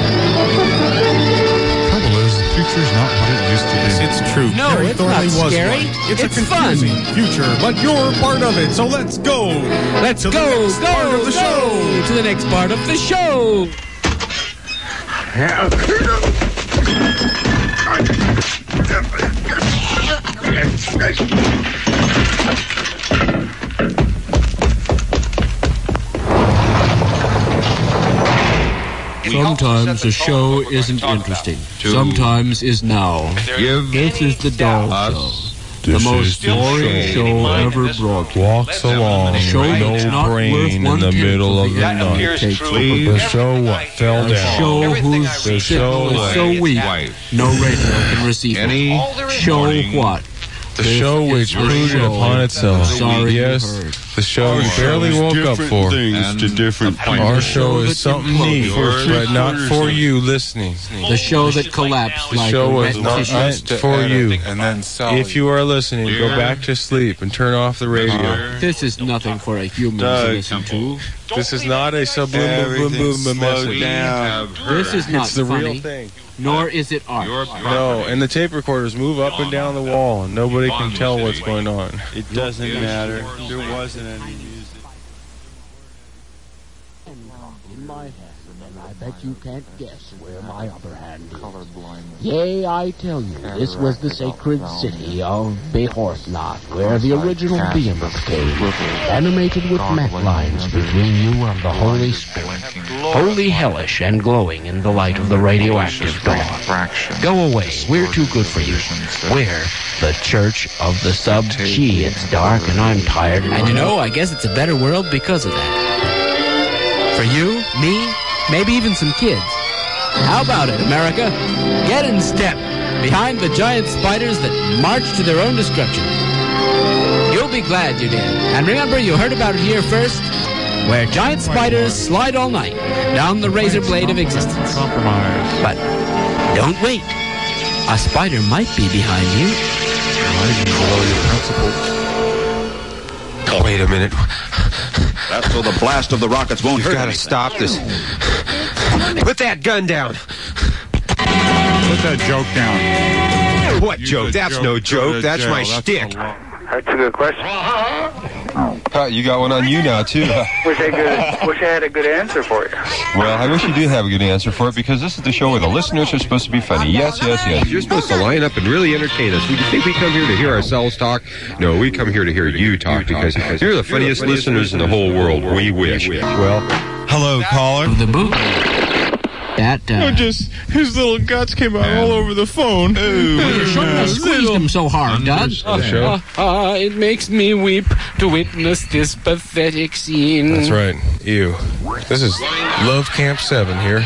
Trouble is, the future's not what it used to be. It's true. No, Harry it's Thornley not was scary. right. It's a fun. confusing future, but you're part of it, so let's go. Let's to go, the next part of the show. To the next part of the show. Sometimes a show isn't interesting. Sometimes is now. Give This is the Dog Show. This the most boring show ever broadcast. Walks along, no brain in the middle of the night. The show what? Fell down. A show whose signal is so weak, no radio can receive it. Show what? The show which proved it upon itself. Yes, the show you barely woke up for. Our show is something neat, but not for you listening. The show that collapsed like the show a was not meant for you. If you are listening, go back to sleep and turn off the radio. This is nothing for a human to listen to. This is not a subliminal message. This is not it's the funny, real thing. Nor is it art. No, and the tape recorders move up and down the wall, and nobody can tell what's going on. It doesn't matter. There wasn't any music. In my hand, and I bet you can't guess where my other hand is. Yea, I tell you, this was the sacred city of Behorthnath, where the original Behemoth came, animated with map lines between you and the Holy Spirit. Holy hellish and glowing in the light of the radioactive dawn. Go away, we're too good for you. We're the Church of the Sub-Chi. It's dark and I'm tired. And you know, I guess it's a better world because of that. For you, me, maybe even some kids. How about it, America? Get in step behind the giant spiders that march to their own destruction. You'll be glad you did. And remember, you heard about it here first, where giant spiders slide all night down the razor blade of existence. But don't wait. A spider might be behind you. Wait a minute. That's so the blast of the rockets won't hurt. You've got to stop this. Put that gun down. Put that joke down. What joke? That's no joke. That's my shtick. That's a good question. You got one on you now, too. Wish I had a good answer for you. Well, I wish you did have a good answer for it, because this is the show where the listeners are supposed to be funny. Yes, yes, yes. You're supposed to line up and really entertain us. We think we come here to hear ourselves talk? No, we come here to hear you talk, because you're the funniest listeners in the whole world. We wish. Well, hello, caller. The boot. Just his little guts came out all over the phone. You shouldn't have squeezed him so hard, Doug. It makes me weep to witness this pathetic scene. That's right. You. This is Love Camp 7 here.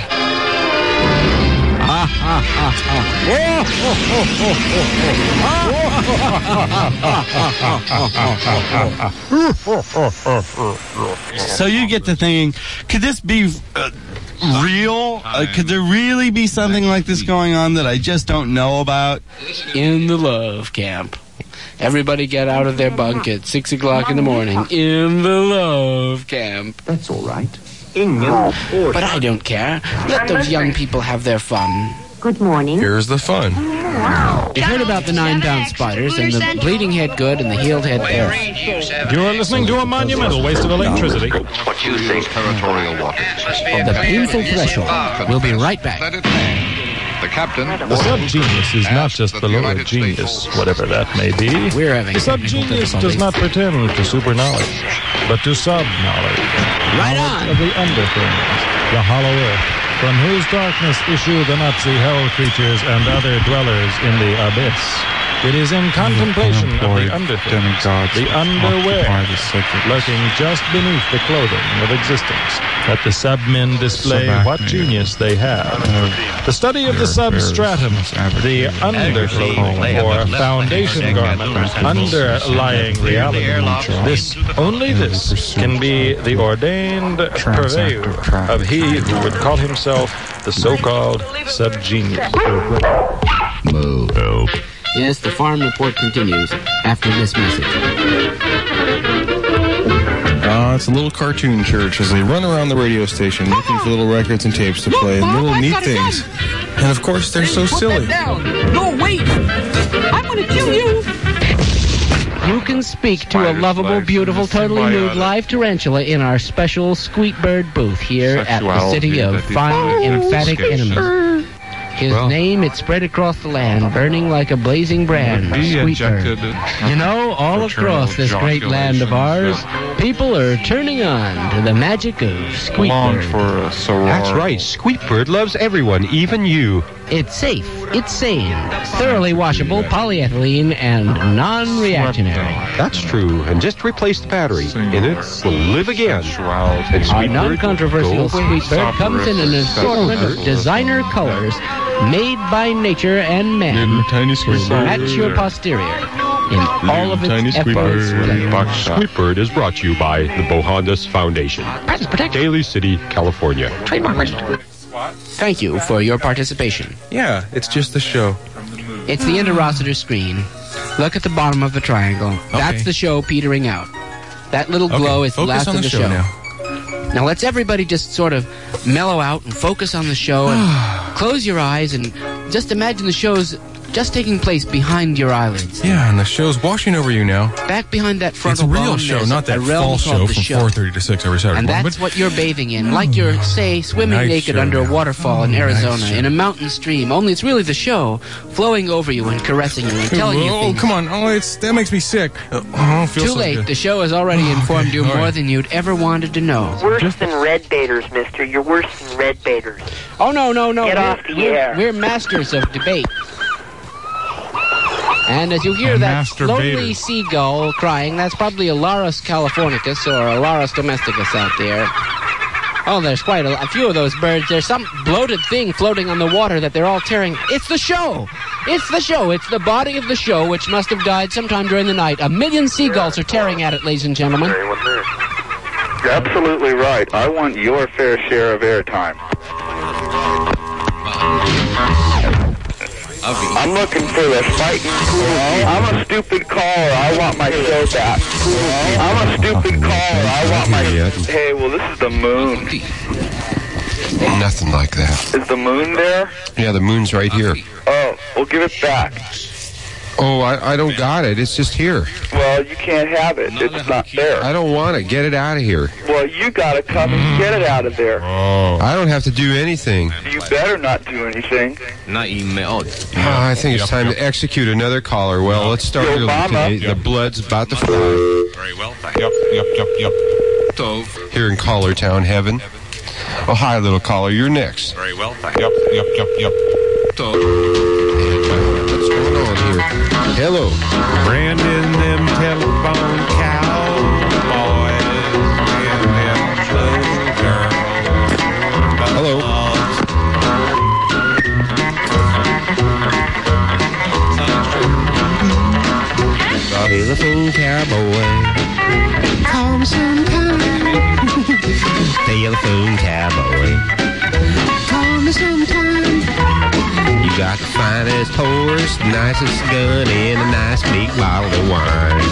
So you get to thinking, could this be real? Could there really be something like this going on that I just don't know about? In the love camp. Everybody get out of their bunk at 6 o'clock in the morning. In the love camp. That's all right. But I don't care. Let those young people have their fun. Good morning. Here's the fun. You heard about the 9-pound spiders and the bleeding head good and the healed head bad. You're listening to a monumental waste of electricity. What you think territorial waters. The painful threshold. We'll be right back. The captain. The sub-genius is not just below a genius, whatever that may be. We're having the sub-genius does not pretend to super-knowledge, but to sub-knowledge. Right on. Of the under-things, the hollow earth, from whose darkness issue the Nazi hell creatures and other dwellers in the abyss. It is in contemplation of the underthings, the underwear, lurking just beneath the clothing of existence, that the sub-men display what genius they have. The study of the substratum, the underclothing or foundation garment underlying reality. Only this can be the ordained purveyor of he who would call himself the so-called sub-genius. Move. Yes, the farm report continues after this message. It's a little cartoon church as they run around the radio station looking for little records and tapes to play and little neat things. And of course, they're so silly. No, wait! I'm gonna kill you! You can speak to a lovable, beautiful, totally nude live tarantula in our special Squeakbird booth here at the City of Fine Emphatic Enemies. His name, it's spread across the land, burning like a blazing brand, Squeakbird. You know, all across this great land of ours, people are turning on to the magic of Squeakbird. That's right, Squeakbird loves everyone, even you. It's safe, it's sane, thoroughly washable, polyethylene, and non-reactionary. That's true. And just replace the battery in it will live again. And Our non-controversial Sweetbird comes in an assortment of designer colors made by nature and man to match your posterior in all of its efforts. Sweetbird is brought to you by the Bohandas Foundation. Daly City, California. Thank you for your participation. Yeah, it's just the show. It's the Interocitor screen. Look at the bottom of the triangle. That's the show petering out. That little glow is the last of the show. Now let's everybody just sort of mellow out and focus on the show and close your eyes and just imagine the show's just taking place behind your eyelids. Yeah, and the show's washing over you now. Back behind that frontal bone. It's a real show, not that false show from 4:30 to 6 every Saturday morning. And that's what you're bathing in, like you're, say, swimming naked under a waterfall in Arizona, in a mountain stream. Only it's really the show flowing over you and caressing you and telling you things. Oh, come on. Oh, that makes me sick. Too late. The show has already informed you more than you'd ever wanted to know. Worse than red baiters, mister. You're worse than red baiters. Oh, no. Get off the air. We're masters of debate. And as you hear that lonely seagull crying, that's probably a Larus californicus or a Larus domesticus out there. Oh, there's quite a few of those birds. There's some bloated thing floating on the water that they're all tearing. It's the show! It's the show! It's the body of the show, which must have died sometime during the night. 1 million seagulls are tearing at it, ladies and gentlemen. You're absolutely right. I want your fair share of airtime. I'm looking for the fighting cool. I'm a stupid caller. I want my show back. I'm a stupid caller. I want my... Hey, well, this is the moon. Nothing like that. Is the moon there? Yeah, the moon's right here. Oh, well, give it back. Oh, I don't got it. It's just here. Well, you can't have it. It's not there. I don't want it. Get it out of here. Well, you gotta come and get it out of there. Oh. I don't have to do anything. You better not do anything. I think it's time to execute another caller. Well, let's start with today. The blood's about to fly. Very well, thank you. Yep. Here in Caller Town Heaven. Oh, hi, little caller. You're next. Very well, thank you. Yep. What's going on here? Hello. Brandon, them telephone cowboys and them slow girls. Hello. Telephone cowboy. Call me sometime. Telephone cowboy. Call me sometime. You got the finest horse, the nicest gun, and a nice big bottle of wine.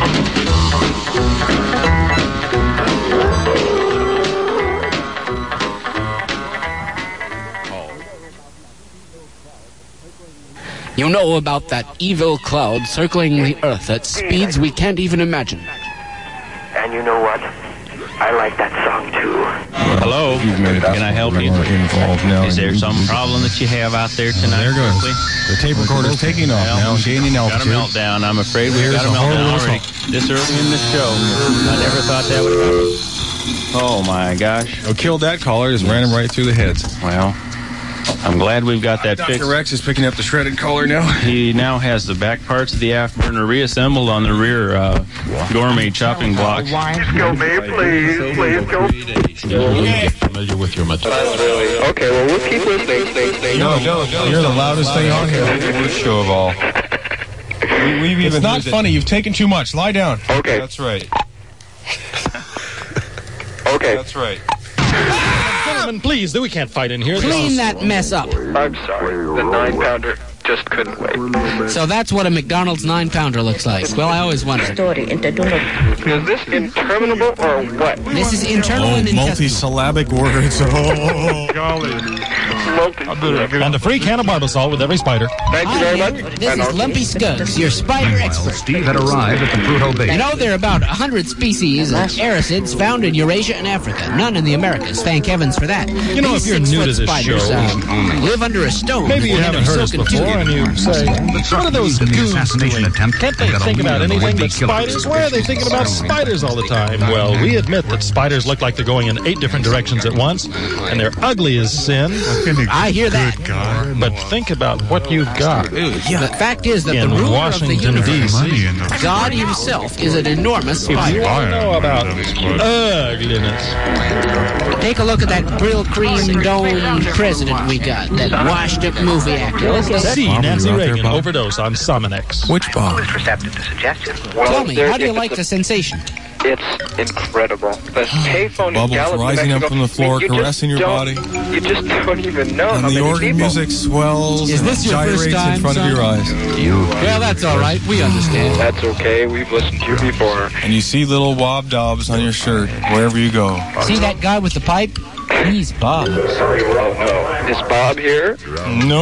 You know about that evil cloud circling the earth at speeds we can't even imagine. And you know what? I like that song too. Hello, can I help you? Is there some problem that you have out there tonight? There goes. The tape recorder's taking off now, gaining altitude. Got a meltdown. I'm afraid we've got a meltdown already. This early in the show. I never thought that would happen. Oh my gosh. Oh, killed that caller, just ran him right through the heads. Well, I'm glad we've got that fixed. Dr. Rex is picking up the shredded caller now. He now has the back parts of the afterburner reassembled on the rear gourmet chopping block. Go me, please go. Get familiar with your material. Okay, well, we'll keep listening. No, you're the loudest thing on here. Worst show of all. It's not funny. You've taken too much. Lie down. Okay. That's right. Okay. That's right. Gentlemen, please, we can't fight in here. Clean that mess up. I'm sorry. The 9-pounder just couldn't wait. So that's what a McDonald's 9-pounder looks like. Well, I always wondered. Is this interminable or what? This is internal and intestinal. Multi-syllabic words. Oh, golly. And a free can of Barbasol with every spider. Thank you very much. This is Lumpy Scuggs, your spider expert. Steve had arrived at the Pluto base. You know, there are about 100 species of ericids found in Eurasia and Africa. None in the Americas. Thank heavens for that. You know, if you're new to this show, live under a stone. Maybe you haven't heard us before, and you say, what are those goons doing? Can't they think about anything but spiders? Why are they thinking about spiders all the time? Well, we admit that spiders look like they're going in 8 different directions at once, and they're ugly as sin. I hear that. But think about what you've got. The fact is that In the ruler Washington, of the universe, D.C. God himself, is an enormous If spider. you want to know about ugliness, Take a look at that brill cream dome president we got, that washed up movie actor. Let's see Nancy Reagan overdose on Sominex. Which Bob? Receptive to suggestion. Tell me, how do you like the sensation? It's incredible. The payphone in Bubbles Gallup, rising up Mexico, from the floor, you just caressing your don't- body. You just don't even know And how the many organ people. music swells Is this and your first gyrates time, in front son? of your eyes. Well, that's all right. We understand. That's okay. We've listened to you before. And you see little wob daubs on your shirt wherever you go. See that guy with the pipe? He's Bob. Oh, no. Is Bob here? No.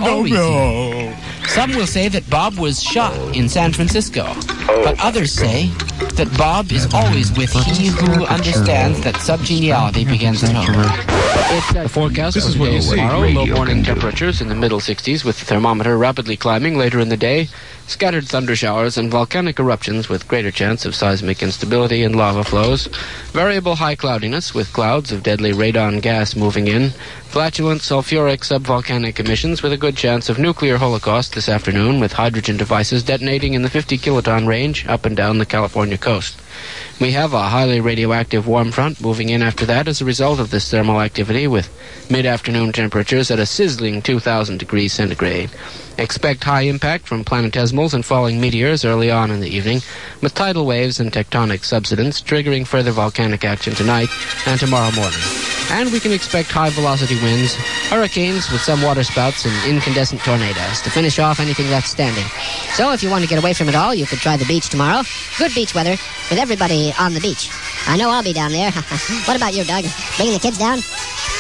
Some will say that Bob was shot in San Francisco, but others say that Bob is always with he who understands that subgeniality begins at home. It's the forecast This for is what today you see. tomorrow. Low morning temperatures in the middle 60s with the thermometer rapidly climbing later in the day. Scattered thunder showers and volcanic eruptions with greater chance of seismic instability and lava flows. Variable high cloudiness with clouds of deadly radon gas moving in. Flatulent sulfuric subvolcanic emissions with a good chance of nuclear holocaust this afternoon with hydrogen devices detonating in the 50 kiloton range up and down the California coast. We have a highly radioactive warm front moving in after that as a result of this thermal activity with mid-afternoon temperatures at a sizzling 2,000 degrees centigrade. Expect high impact from planetesimals and falling meteors early on in the evening, with tidal waves and tectonic subsidence triggering further volcanic action tonight and tomorrow morning. And we can expect high-velocity winds, hurricanes with some waterspouts, and incandescent tornadoes to finish off anything left standing. So if you want to get away from it all, you could try the beach tomorrow. Good beach weather, with everybody on the beach. I know I'll be down there. What about you, Doug? Bringing the kids down?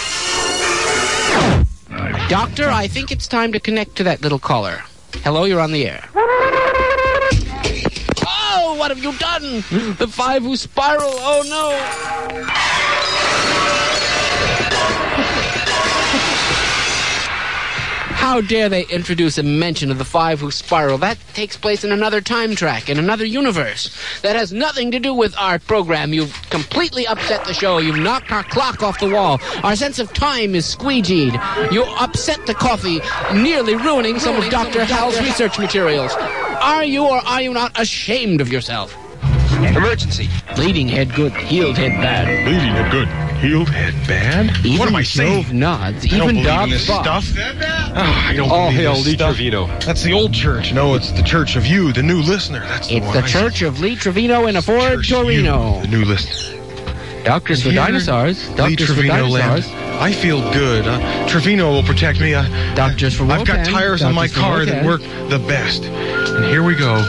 Doctor, I think it's time to connect to that little caller. Hello, you're on the air. Oh, what have you done? The five-who spiral, oh no! How dare they introduce a mention of the five-who spiral? That takes place in another time track, in another universe. That has nothing to do with our program. You've completely upset the show. You've knocked our clock off the wall. Our sense of time is squeegeed. You upset the coffee, nearly ruining some of Dr. Hal's research materials. Are you or are you not ashamed of yourself? Emergency. Bleeding head good, healed head bad. Bleeding head good, healed head bad? Even What am I saying? Jove nods. I don't Even believe in Dobbs this Bob. stuff. I don't All believe hail this Lee stuff. Trevino. That's the old church. No, it's the church of you, the new listener. That's the It's one. the I Church of Lee Trevino in a Ford Church of you, Torino. the new listener. Doctors for Here, dinosaurs. Lee Doctors for Trevino dinosaurs. land. I feel good. Trevino will protect me. Doctors for I've got Wotan. tires on my Doctors for car that Wotan. work the best. And here we go.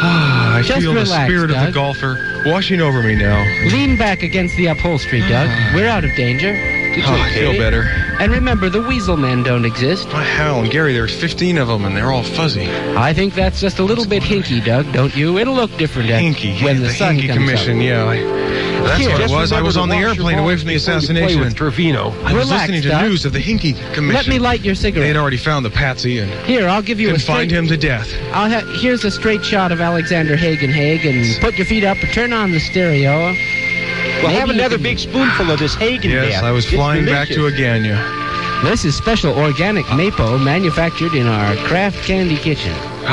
I Just feel relax, the spirit of Doug. the golfer washing over me now. Lean back against the upholstery, Doug. We're out of danger. It's I feel okay. better. And remember, the weasel men don't exist. My hound, Gary, there's 15 of them, and they're all fuzzy. I think that's just a little bit hinky, Doug, don't you? It'll look different Hinky, when yeah, the sun Hinky comes Commission, up. yeah. That's Here, what it just was. I remember was to on the wash your airplane away from the Play assassination. with Trevino. I was Relax, listening to Doc. news of the Hinky Commission. Let me light your They cigarette. had already found the patsy and Here, I'll give you a confined straight... him to death. Here's a straight shot of Alexander Hagen, and put your feet up, turn on the stereo. Well, Maybe have you another can- big spoonful of this Hagen Yes, bath. I was It's flying back to delicious. Aganya. This is special organic mapo manufactured in our craft candy kitchen.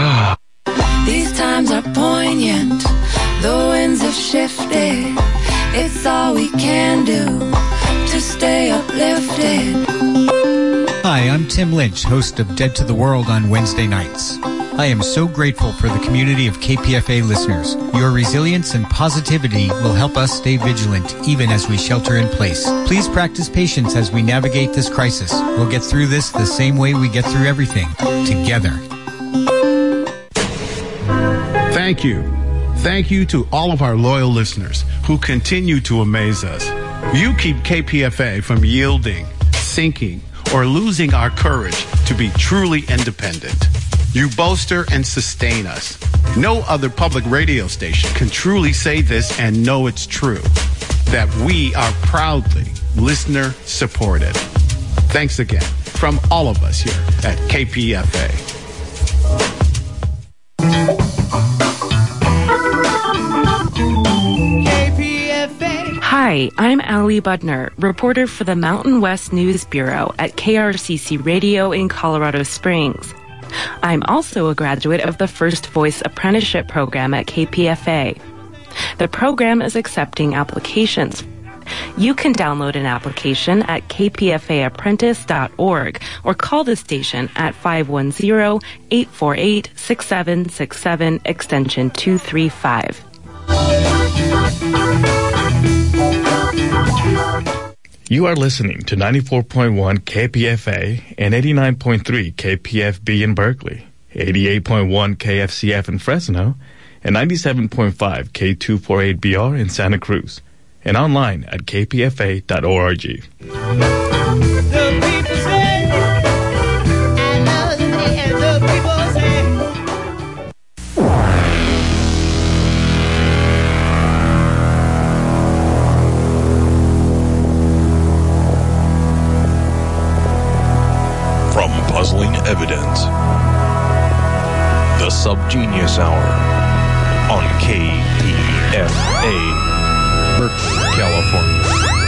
These times are poignant. The winds have shifted. It's all we can do to stay uplifted. Hi, I'm Tim Lynch, host of Dead to the World on Wednesday nights. I am so grateful for the community of KPFA listeners. Your resilience and positivity will help us stay vigilant even as we shelter in place. Please practice patience as we navigate this crisis. We'll get through this the same way we get through everything, together. Thank you. Thank you to all of our loyal listeners who continue to amaze us. You keep KPFA from yielding, sinking, or losing our courage to be truly independent. You bolster and sustain us. No other public radio station can truly say this and know it's true, that we are proudly listener supported. Thanks again from all of us here at KPFA. Hi, Hi, I'm Allie Budner, reporter for the Mountain West News Bureau at KRCC Radio in Colorado Springs. I'm also a graduate of the First Voice Apprenticeship Program at KPFA. The program is accepting applications. You can download an application at kpfaapprentice.org or call the station at 510-848-6767 extension 235. You are listening to 94.1 KPFA and 89.3 KPFB in Berkeley, 88.1 KFCF in Fresno, and 97.5 K248BR in Santa Cruz, and online at kpfa.org. From Puzzling Evidence, the Subgenius Hour on KPFA, Berkeley, California.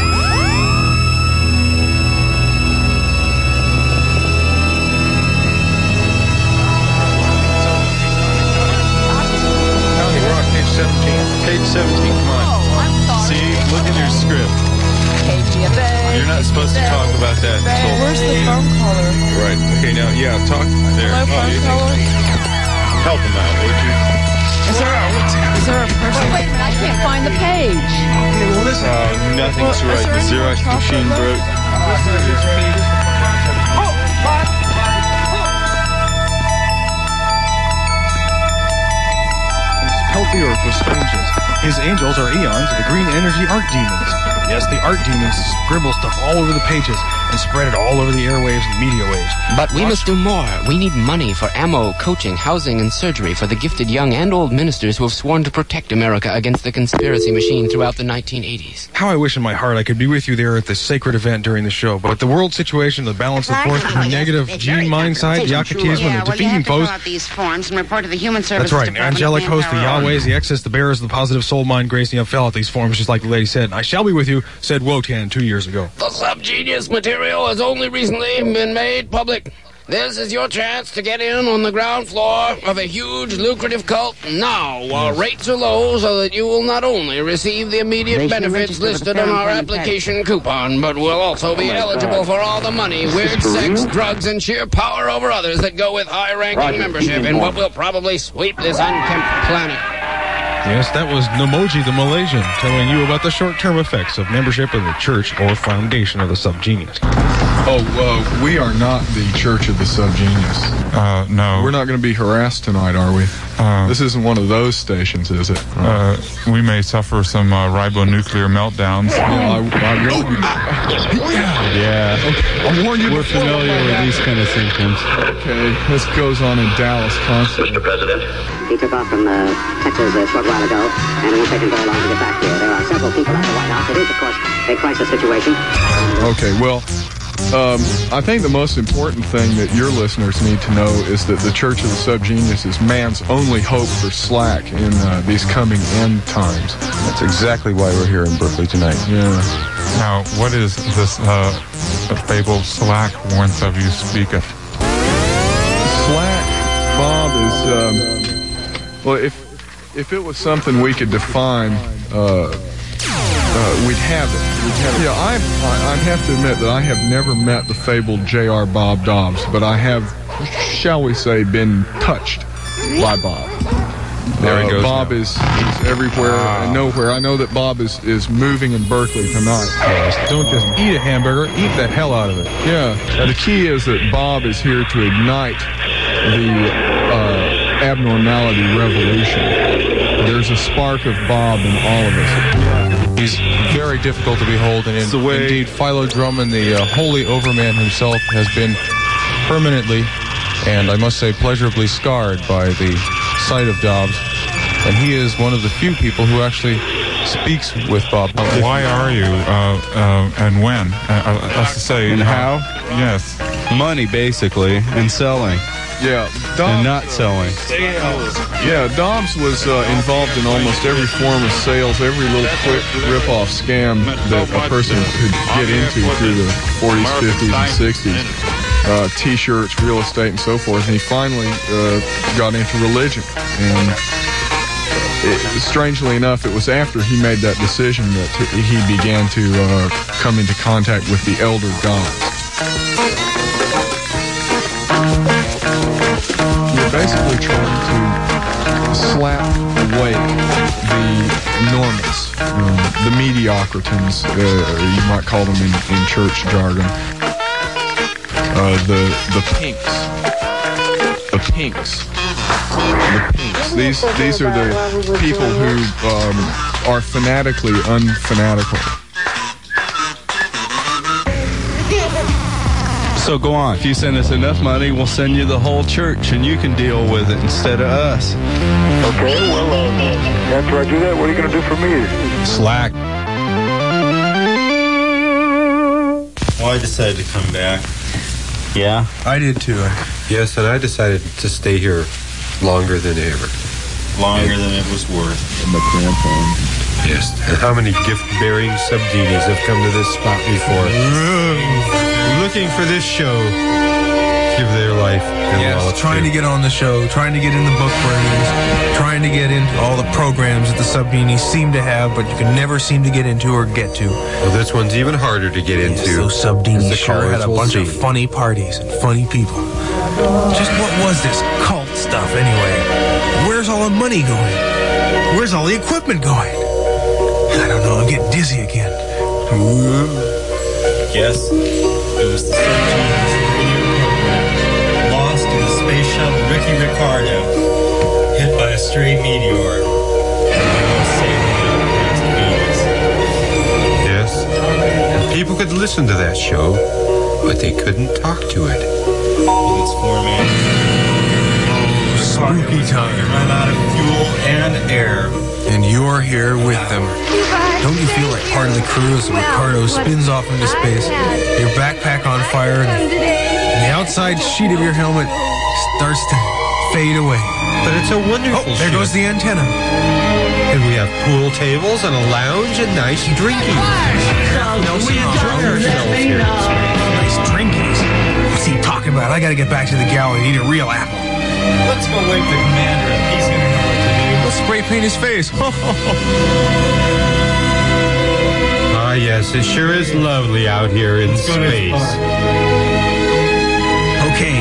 Tony, we're on page 17. Page 17, come on. See, look in your script. KPFA. You're not supposed to talk about that until... Where's the phone caller? Right. Okay, now, yeah, talk there. Hello, phone caller? Help him out, would you? Is there a person? Wait a minute, I can't find the page. Nothing's right. The Xerox machine broke. Help the earth with strangeness. His angels are eons of the green energy art demons. Yes, the art demons scribble stuff all over the pages and spread it all over the airwaves and media waves. But we must do more. We need money for ammo, coaching, housing, and surgery for the gifted young and old ministers who have sworn to protect America against the conspiracy machine throughout the 1980s. How I wish in my heart I could be with you there at this sacred event during the show. But the world situation, the balance of force between negative gene mind side, the occultism, and the defeating foes. These forms and report to the Human Services. That's right. Angelic host, the Yahwehs, the Exes, the bearers, the positive soul mind, grace, and fell out these forms just like the lady said. I shall be with you, said Wotan 2 years ago. The Subgenius material has only recently been made public. This is your chance to get in on the ground floor of a huge, lucrative cult now, while rates are low, so that you will not only receive the immediate benefits listed on our application coupon, but will also be eligible for all the money, weird sex, drugs, and sheer power over others that go with high-ranking membership in what will probably sweep this unkempt planet. Yes, that was Namoji the Malaysian telling you about the short-term effects of membership in the church or foundation of the Subgenius. We are not the Church of the Subgenius. No. We're not going to be harassed tonight, are we? This isn't one of those stations, is it? We may suffer some ribonuclear meltdowns. Yeah. I warned you. We're familiar with these kind of symptoms. Okay, this goes on in Dallas constantly. Mr. President. He took off from Texas a short while ago, and it won't take him very long to get back here. There are several people at the White House. It is, of course, a crisis situation. Okay, well, I think the most important thing that your listeners need to know is that the Church of the Subgenius is man's only hope for slack in these coming end times. That's exactly why we're here in Berkeley tonight. Yeah. Now, what is this fabled slack warrants of you speak of? Slack, Bob, is well, if it was something we could define, we'd have it. Yeah, I have to admit that I have never met the fabled J.R. Bob Dobbs, but I have, shall we say, been touched by Bob. There he goes. Bob is everywhere and nowhere. I know that Bob is moving in Berkeley tonight. Don't just eat a hamburger, eat the hell out of it. Yeah. The key is that Bob is here to ignite the abnormality revolution. There's a spark of Bob in all of us. He's very difficult to behold, and indeed, Philo Drummond, the holy overman himself, has been permanently, and I must say pleasurably scarred by the sight of Dobbs, and he is one of the few people who actually speaks with Bob. Why are you, and when? Let's say... And how? Yes. Money, basically, and selling. Yeah, and not selling. Yeah, Dobbs was involved in almost every form of sales, every little quick rip-off scam that a person could get into through the 40s, 50s, and 60s. T-shirts, real estate, and so forth. And he finally got into religion. And strangely enough, it was after he made that decision that he began to come into contact with the elder gods. You're basically trying to slap awake the normals, the mediocritans, you might call them in church jargon. The pinks. The pinks. These are the people who are fanatically unfanatical. So go on. If you send us enough money, we'll send you the whole church, and you can deal with it instead of us. Okay, well, after I do that, what are you going to do for me? Slack. Well, I decided to come back. Yeah? I did too. Yes, and I decided to stay here longer than ever. Longer than it was worth. Yes. And how many gift-bearing sub-genies have come to this spot before? Looking for this show. Give their life. Yes, trying to get on the show, trying to get in the book burnings, trying to get into all the programs that the sub-genies seem to have, but you can never seem to get into or get to. Well, this one's even harder to get into. Those sub-genies sure had a bunch of funny parties and funny people. Just what was this cult stuff anyway? Where's all the money going? Where's all the equipment going? I don't know, I'm getting dizzy again. Yes, it was the sub-genies radio program. Lost in the space shuttle Ricky Ricardo, hit by a stray meteor. Yes, and people could listen to that show, but they couldn't talk to it. With its format. Spooky time. Run out of fuel and air. And you're here with them. Don't you feel like part of the crew as Ricardo spins off into space, your backpack on fire, and the outside sheet of your helmet starts to fade away? But it's a wonderful Oh, there goes the antenna. And we have pool tables and a lounge and nice drinking. Nice drinkies. What's he talking about? I gotta get back to the galley and eat a real apple. Let's go wake the commander up. He's gonna know what to do. Let's spray paint his face. Ah, yes, it sure is lovely out here in space. Okay.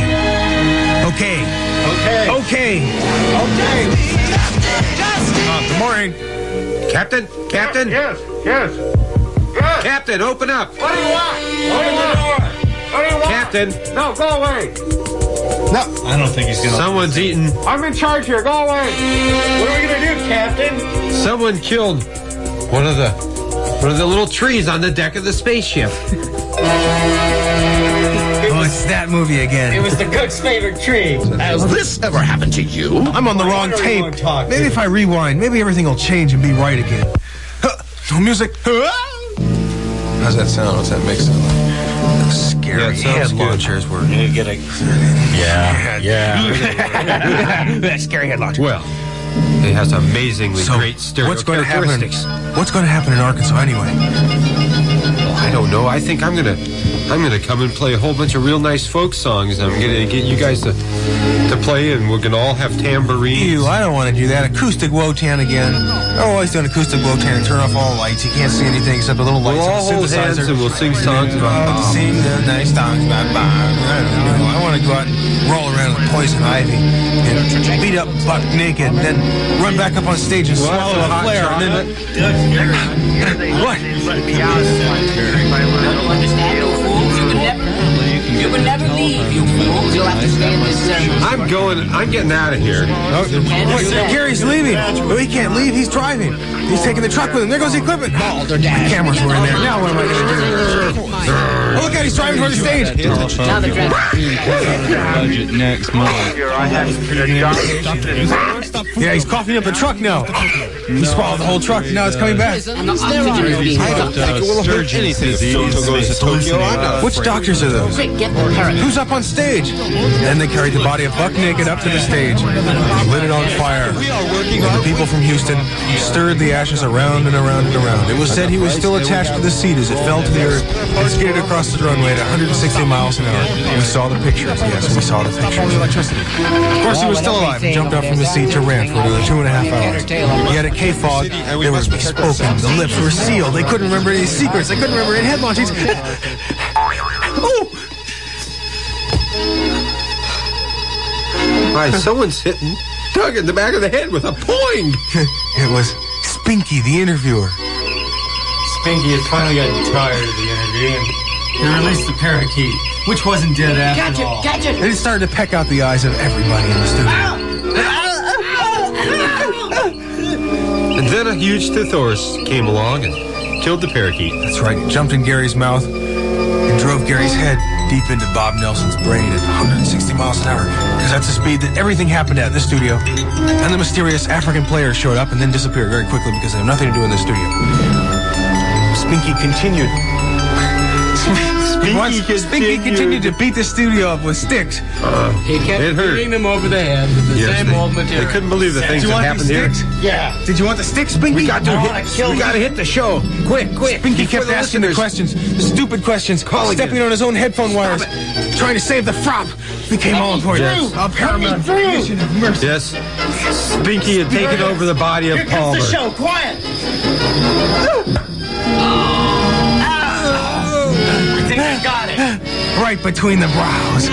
Good morning. Captain? Yes. Captain, open up. What do you want? Open the door. What do you want? Captain. No, go away. No. I don't think he's gonna. Someone's eating. I'm in charge here. Go away. What are we gonna do, Captain? Someone killed one of the little trees on the deck of the spaceship. Oh, it's that movie again. It was the cook's favorite tree. Has this ever happened to you? I'm on the wrong tape. Maybe if I rewind, maybe everything will change and be right again. No music. How's that sound? What's that mix sound like? Scary head launchers were. You get a. Yeah. Scary head launcher. Well, it has amazingly great stereo what's going to happen? characteristics. What's going to happen in Arkansas anyway? Well, I don't know. I think I'm gonna come and play a whole bunch of real nice folk songs. I'm gonna get you guys to play, and we're gonna all have tambourines. Ew, I don't want to do that. Acoustic Wotan again. I've always done acoustic Wotan. Turn off all the lights. You can't see anything except the little lights We'll on all the hold hands synthesizer. and we'll sing songs about Bob. Sing the nice songs about Bob. I don't know. I want to go out and roll around with poison ivy and beat up Buck naked, and then run back up on stage and swallow a flare, and then. What? You would never leave, you fools. You'll have to stay in this service. I'm getting out of here. Wait, Gary's leaving. Well, he can't leave. He's driving. He's taking the truck with him. There goes the equipment. My cameras were in there. Now what am I going to do? Oh, look at he's driving toward the stage. Now the Budget next month. Yeah, he's coughing up the truck now. He swallowed the whole truck. Now it's coming back. Sturgeon says he goes to Tokyo. Which doctors are those? Quick, get Who's up on stage? Then they carried the body of Buck naked up to the stage, lit it on fire. The people from Houston stirred the ashes around and around and around. It was said he was still attached to the seat as it fell to the earth and skidded across the runway at 160 miles an hour. We saw the pictures. Yes, we saw the pictures. Of course, he was still alive and jumped up from the seat to rant for another 2.5 hours. He had a K-fog. They were bespoken. The lips were sealed. They couldn't remember any secrets. They couldn't remember any head launchings. Oh! Why, someone's hitting Doug in the back of the head with a poing. It was Spinky, the interviewer. Spinky had finally gotten tired of the interview, and they released the parakeet, which wasn't dead after all. Catch it! They started to peck out the eyes of everybody in the studio. And then a huge Thesaurus came along and killed the parakeet. That's right. It jumped in Gary's mouth and drove Gary's head deep into Bob Nelson's brain at 160 miles an hour. Because that's the speed that everything happened at in the studio. And the mysterious African player showed up and then disappeared very quickly because they have nothing to do in the studio. Spinky continued. Spinky continued to beat the studio up with sticks. He kept beating them over the head with the same old material. They couldn't believe the things that happened here. Yeah. Did you want the sticks, Spinky? We got to hit the show. Quick. Spinky kept asking the questions, the stupid questions, stepping on his own headphone wires, trying to save the frop. Became all important. A paramount mission of mercy. Yes. Spinky had taken over the body of Palmer. The show. Quiet. Got it. Right between the brows.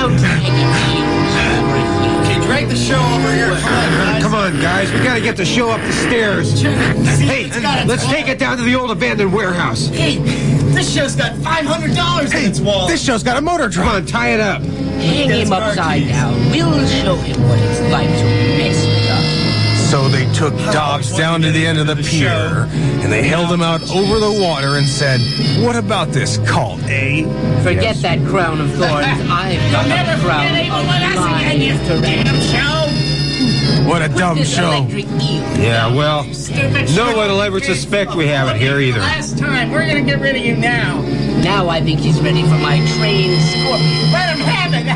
Okay, drag the show over here. Come on, guys. We got to get the show up the stairs. Hey, let's take it down to the old abandoned warehouse. Hey, this show's got $500 in its wall. This show's got a motor drum. Come on, tie it up. Hang him upside down. We'll show him what it's like to mess with us. So they took Dobbs down to the end of the pier, and they held him out over the water and said, "What about this cult, eh?" Forget that crown of thorns. I've got a crown of lions to What a dumb show. Yeah, well, no one will ever suspect we have it here either. Last time, we're going to get rid of you now. Now I think he's ready for my trained scorpion. Let him have it.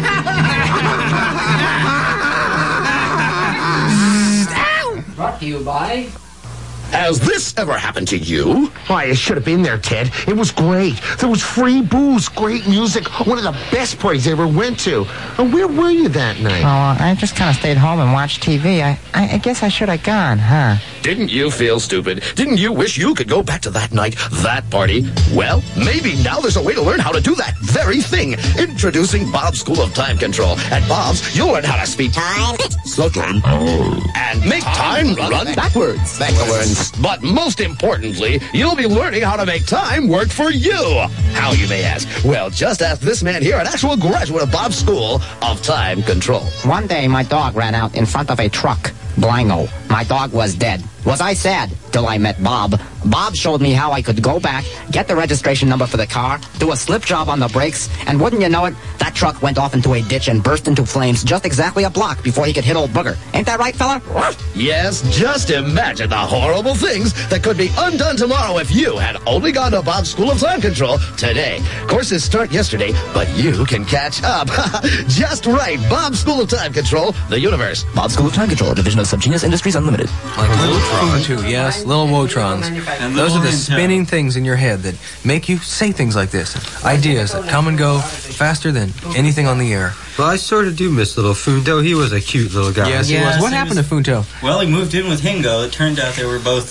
Brought to you by... Has this ever happened to you? Why, it should have been there, Ted. It was great. There was free booze, great music, one of the best parties I ever went to. Where were you that night? Oh, I just kind of stayed home and watched TV. I guess I should have gone, huh? Didn't you feel stupid? Didn't you wish you could go back to that night, that party? Well, maybe now there's a way to learn how to do that very thing. Introducing Bob's School of Time Control. At Bob's, you'll learn how to speed time, slow time, and make time run backwards. But most importantly, you'll be learning how to make time work for you. How, you may ask? Well, just ask this man here, an actual graduate of Bob's School of Time Control. One day, my dog ran out in front of a truck. Blingo. My dog was dead. Was I sad? Till I met Bob. Bob showed me how I could go back, get the registration number for the car, do a slip job on the brakes, and wouldn't you know it, that truck went off into a ditch and burst into flames just exactly a block before he could hit old Booger. Ain't that right, fella? Yes, just imagine the horrible things that could be undone tomorrow if you had only gone to Bob's School of Time Control today. Courses start yesterday, but you can catch up. Just right, Bob's School of Time Control, the universe. Bob's School of Time Control, division of Subgenius Industries Unlimited. Like little Funtu, yes, little Wotrons. And those are the spinning things in your head that make you say things like this. Ideas that come and go faster than anything on the air. Well, I sort of do miss little Funto. He was a cute little guy. Yes, he was. What happened to Funto? Well, he moved in with Hingo. It turned out they were both,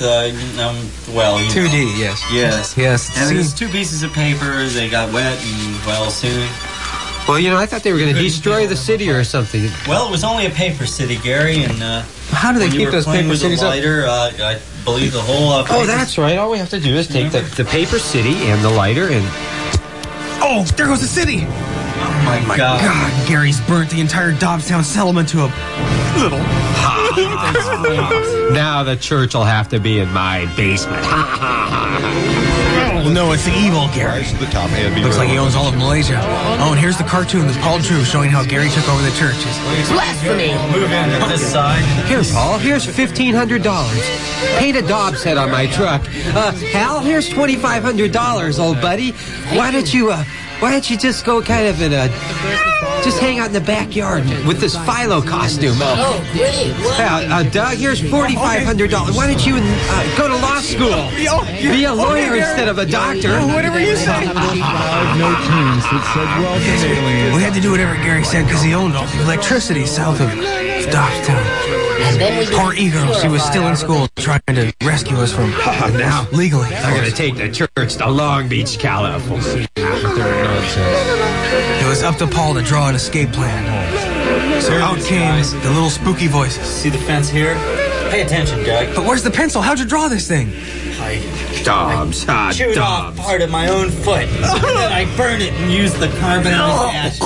2D, yes. Yes. And there's two pieces of paper. They got wet and, well, soon. Well, I thought they were going to destroy the city or something. Well, it was only a paper city, Gary, and how do they keep those paper cities up? I believe the whole oh, that's right. All we have to do is take the paper city and the lighter and... Oh, there goes the city! Oh, my God. Gary's burnt the entire Dobbstown settlement to a little... Now the church will have to be in my basement. Oh, no, it's the evil Gary. Looks like he owns all of Malaysia. Oh, and here's the cartoon with Paul Drew showing how Gary took over the church. Blasphemy! Move in to this side. Here, Paul, here's $1,500. Paint a Dobbs head on my truck. Hal, here's $2,500, old buddy. Why don't you Why don't you just go kind of in a... Just hang out in the backyard with this Philo costume. Oh, great. Doug, here's $4,500. Why don't you go to law school? Be a lawyer instead of a doctor. Whatever you say. No tunes that said welcome aliens. We had to do whatever Gary said because he owned all the electricity south of Dodgetown. Poor Eagles, he was still in school trying to rescue us from now legally. I'm going to take the church to Long Beach, California. It was up to Paul to draw an escape plan. So out came the little spooky voices. See the fence here? Pay attention, Doug. But where's the pencil? How'd you draw this thing? I chewed off part of my own foot. And then I burned it and used the carbonized ash.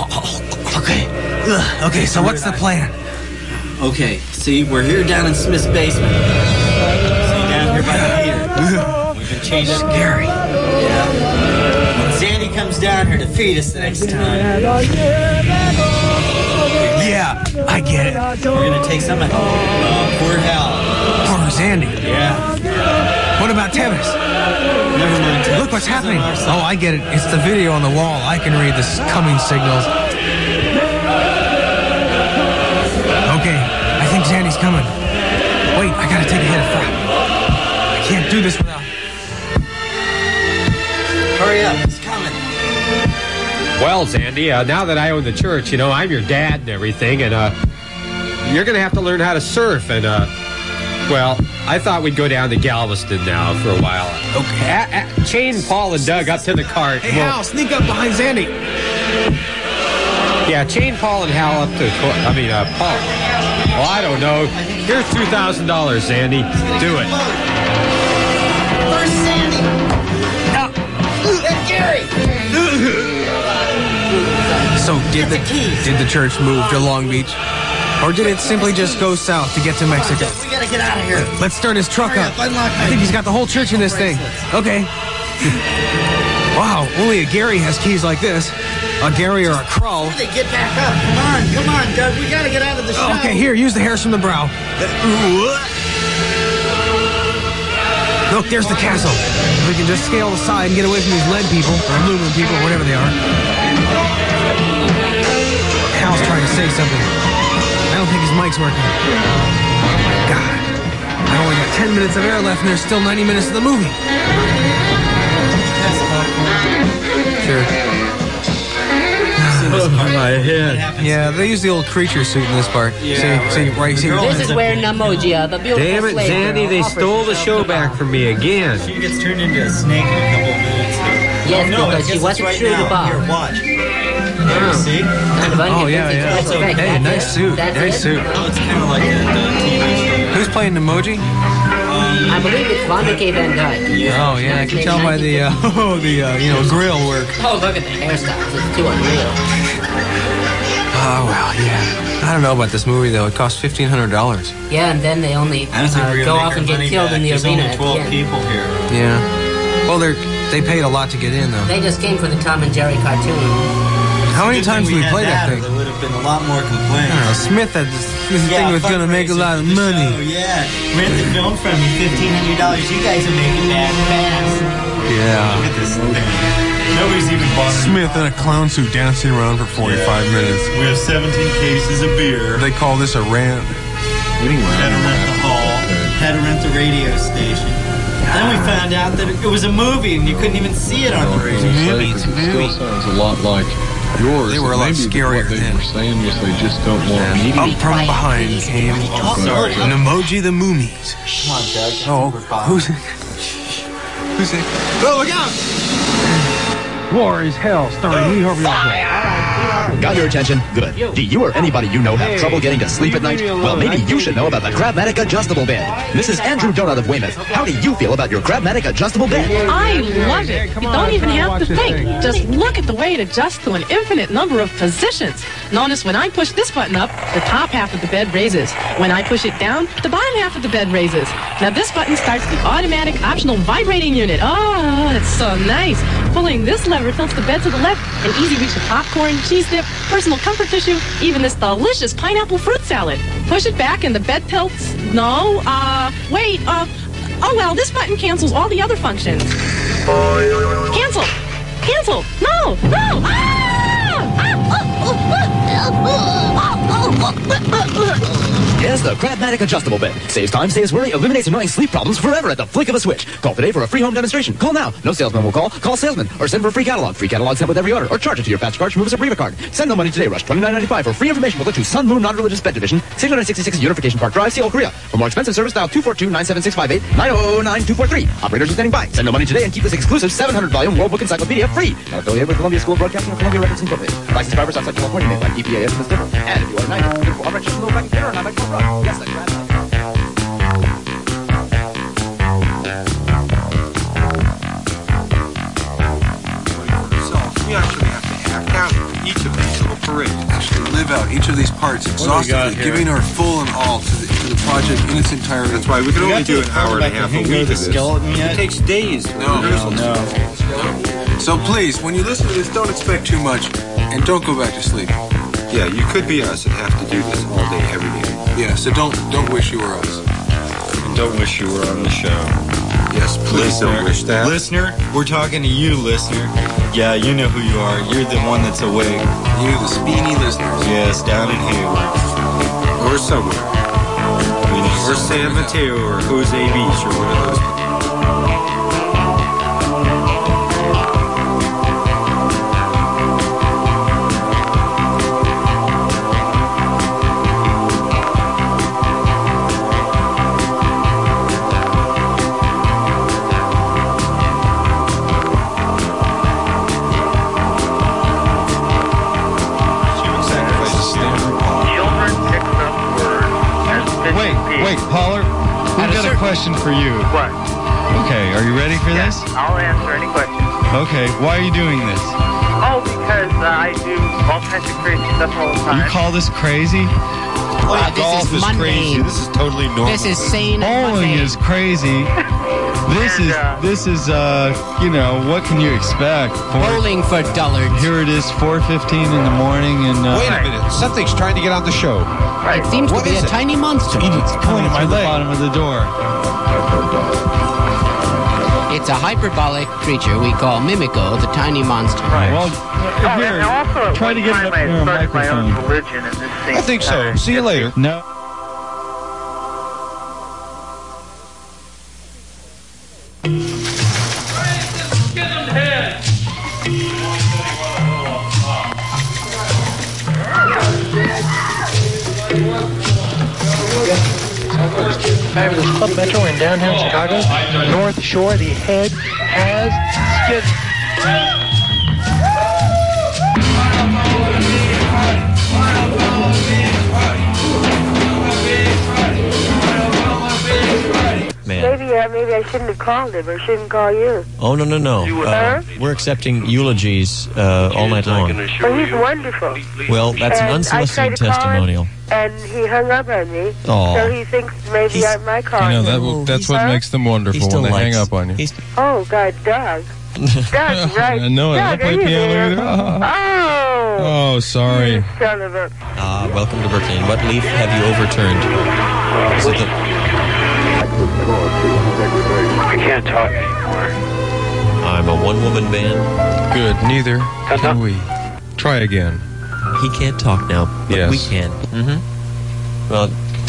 Okay, so what's the plan? Okay, see, we're here down in Smith's basement. See, down here by the heater. We've been chained up. Scary. Yeah. When Sandy comes down here to feed us the next time. Yeah, I get it. We're gonna take some of poor Hal. Poor Sandy. Yeah. What about Tevis? Never mind. Tevis. Look what's happening. Oh, I get it. It's the video on the wall. I can read the coming signals. Okay, I think Sandy's coming. Wait, I gotta take a hit of fat. I can't do this without... Hurry up, he's coming. Well, Sandy, now that I own the church, you know, I'm your dad and everything, and you're going to have to learn how to surf, and, well, I thought we'd go down to Galveston now for a while. Okay. Chain Paul and Doug up to the cart. Hey, Hal, sneak up behind Sandy. Yeah, chain Paul and Hal up to, Paul. Well, I don't know. Here's $2,000, Sandy. Do it. Where's Sandy? Gary! So did the church move to Long Beach? Or did it simply just go south to get to Mexico? We gotta get out of here. Let's start his truck up. I think he's got the whole church in this thing. Okay. Wow, only a Gary has keys like this. A Gary or a Krull. They get back up. Come on, Doug. We gotta get out of the show. Okay, here, use the hairs from the brow. Look, there's the castle. We can just scale the side and get away from these lead people, or aluminum people, whatever they are. Hal's trying to say something. I don't think his mic's working. God. I only got 10 minutes of air left and there's still 90 minutes of the movie. Sure. My head. Yeah, they use the old creature suit in this part. Yeah, see, right. This is where Namoja, the beautiful Damn it, slave Sandy, girl, they offers stole the her show love. back from me again. She gets turned into a snake in a couple of minutes. Yes, no, because she wasn't right true now. to Bob. Here, watch. There, see? Kind of Oh, yeah. That's okay. Hey, nice suit. Nice suit. Oh, it's kind of like a TV show. Who's playing Emoji? I believe it's Vonda K. Van Dyke. Oh, yeah, I can tell by the grill work. Oh, look at the hairstyles. It's too unreal. Oh, well, yeah. I don't know about this movie, though. It cost $1,500. Yeah, and then they only go off and get killed in the arena at the end. People here. Yeah. Well, they paid a lot to get in, though. They just came for the Tom and Jerry cartoon. How many times did we play that thing? There would have been a lot more complaints. I don't know. Smith had this thing was going to make a lot of money. Oh, yeah. Rent the film from you, $1,500. You guys are making that fast. Yeah. Look at this thing. Nobody's even bothering. Smith in a clown suit dancing around for 45 minutes. We have 17 cases of beer. They call this a rant. Anyway. Had to rent the hall. Had to rent the radio station. Then we found out that it was a movie and you couldn't even see it on the radio. It still sounds a lot like yours. They were a lot scarier then. then. What they were saying was they just don't want media. Up from behind came Namoji the Moomies. Come on, Doug. Oh, who's it? Oh, look out! War is Hell, starring Lee Harvey Oswald. Got your attention? Good. Do you or anybody you know have trouble getting to sleep at night? Well, maybe you should know about the Crabmatic Adjustable Bed. Mrs. Andrew Donut of Weymouth, how do you feel about your Crabmatic Adjustable Bed? I love it. You don't even have to think. Just look at the way it adjusts to an infinite number of positions. Notice when I push this button up, the top half of the bed raises. When I push it down, the bottom half of the bed raises. Now this button starts the automatic optional vibrating unit. Oh, it's so nice. Pulling this lever tilts the bed to the left. An easy reach of popcorn, cheese dip, personal comfort tissue, even this delicious pineapple fruit salad. Push it back and the bed tilts. No, wait, oh well, this button cancels all the other functions. Cancel. Cancel. No. Here's the Crabmatic adjustable bed. Saves time, saves worry, eliminates annoying sleep problems forever at the flick of a switch. Call today for a free home demonstration. Call now. No salesman will call. Call salesman. Or send for a free catalog. Free catalog sent with every order. Or charge it to your Patch Card, Schmoovus, or Brever card. Send no money today. Rush $29.95 for free information. We'll let you Sun Moon Non-Religious Bed Division, 666 Unification Park Drive, Seoul, Korea. For more expensive service, dial 242-97658, 900-9243. Operators are standing by. Send no money today and keep this exclusive 700-volume World Book Encyclopedia free. Not affiliated with Columbia School of Broadcasting or Columbia Records Incorporated. Licensed drivers outside California made by EPA and different. And if you are 90, for operation no back error, not back Yes, that's right. We actually have to act out each of these little parades. Actually live out each of these parts exhaustively, giving our full and all to the project in its entirety. That's why we can only do an hour and a half a week of this. It takes days. No. So please, when you listen to this, don't expect too much, and don't go back to sleep. Yeah, you could be us and have to do this all day, every day. Yeah, so don't wish you were us. And don't wish you were on the show. Yes, please don't wish that. Listener, we're talking to you, listener. Yeah, you know who you are. You're the one that's awake. You, the speedy listeners. Yes, down in Hayward. Or somewhere. Or San Mateo, or Jose Beach, or one of those. Wait, Pollard, we've got a question for you. What? Okay, are you ready for this? I'll answer any questions. Okay, why are you doing this? Oh, because I do all kinds of crazy stuff all the time. You call this crazy? This is mundane. This is totally normal. This is sane. Bowling is crazy. This is what can you expect? Bowling for dullards. Here it is, 4:15 in the morning, and wait a minute, something's trying to get on the show. Right. It seems to be a tiny monster. It's coming through the bottom of the door. It's a hyperbolic creature we call Mimico, the tiny monster. Right. Well, here, try to get it up near a microphone. I think so. See you later. No. Fabulous Club Metro in downtown Chicago, North Shore, the head has skidded. Maybe I shouldn't have called him or shouldn't call you. Oh, no. We're accepting eulogies all night long. Well, he's wonderful. Well, that's an unsolicited testimonial. And he hung up on me, Aww. so he thinks maybe I might call him. That's what makes them wonderful when they hang up on you. Oh, God, Doug. Doug, right? I know it. Doug, I play piano either. Oh, sorry. You son of a... Welcome to Berkeley. And what leaf have you overturned? Is it the... I can't talk anymore. I'm a one-woman band. Good. Neither can we. Try again. He can't talk now, but yes. We can. Mm-hmm. Well...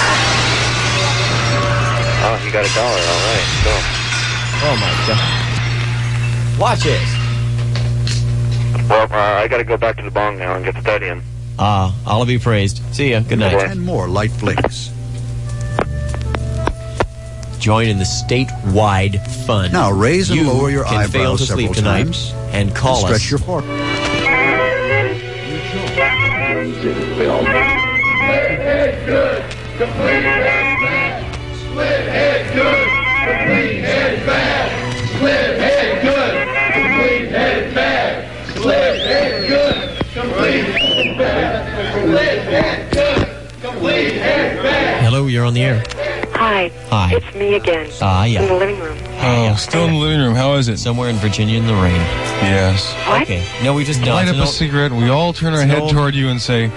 Oh, you got $1. All right, go. Oh, my God. Watch this. Well, I got to go back to the bong now and get studying. Allah be praised. See ya. Good night. 10 more light flicks. Join in the statewide fun. Now raise and lower your eyebrows fail to several sleep tonight times and call stretch us. Stretch your fork. Split head good, complete head bad. Split head good, complete head bad. Split head good, complete head bad. Split head good, complete head bad. Split head good, complete head bad. Hello, you're on the air. Hi. Hi. It's me again. Yeah. In the living room. Oh, still in the living room. How is it? Somewhere in Virginia in the rain. Yes. What? Okay. No, we just light up a cigarette. We all turn our head toward you and say,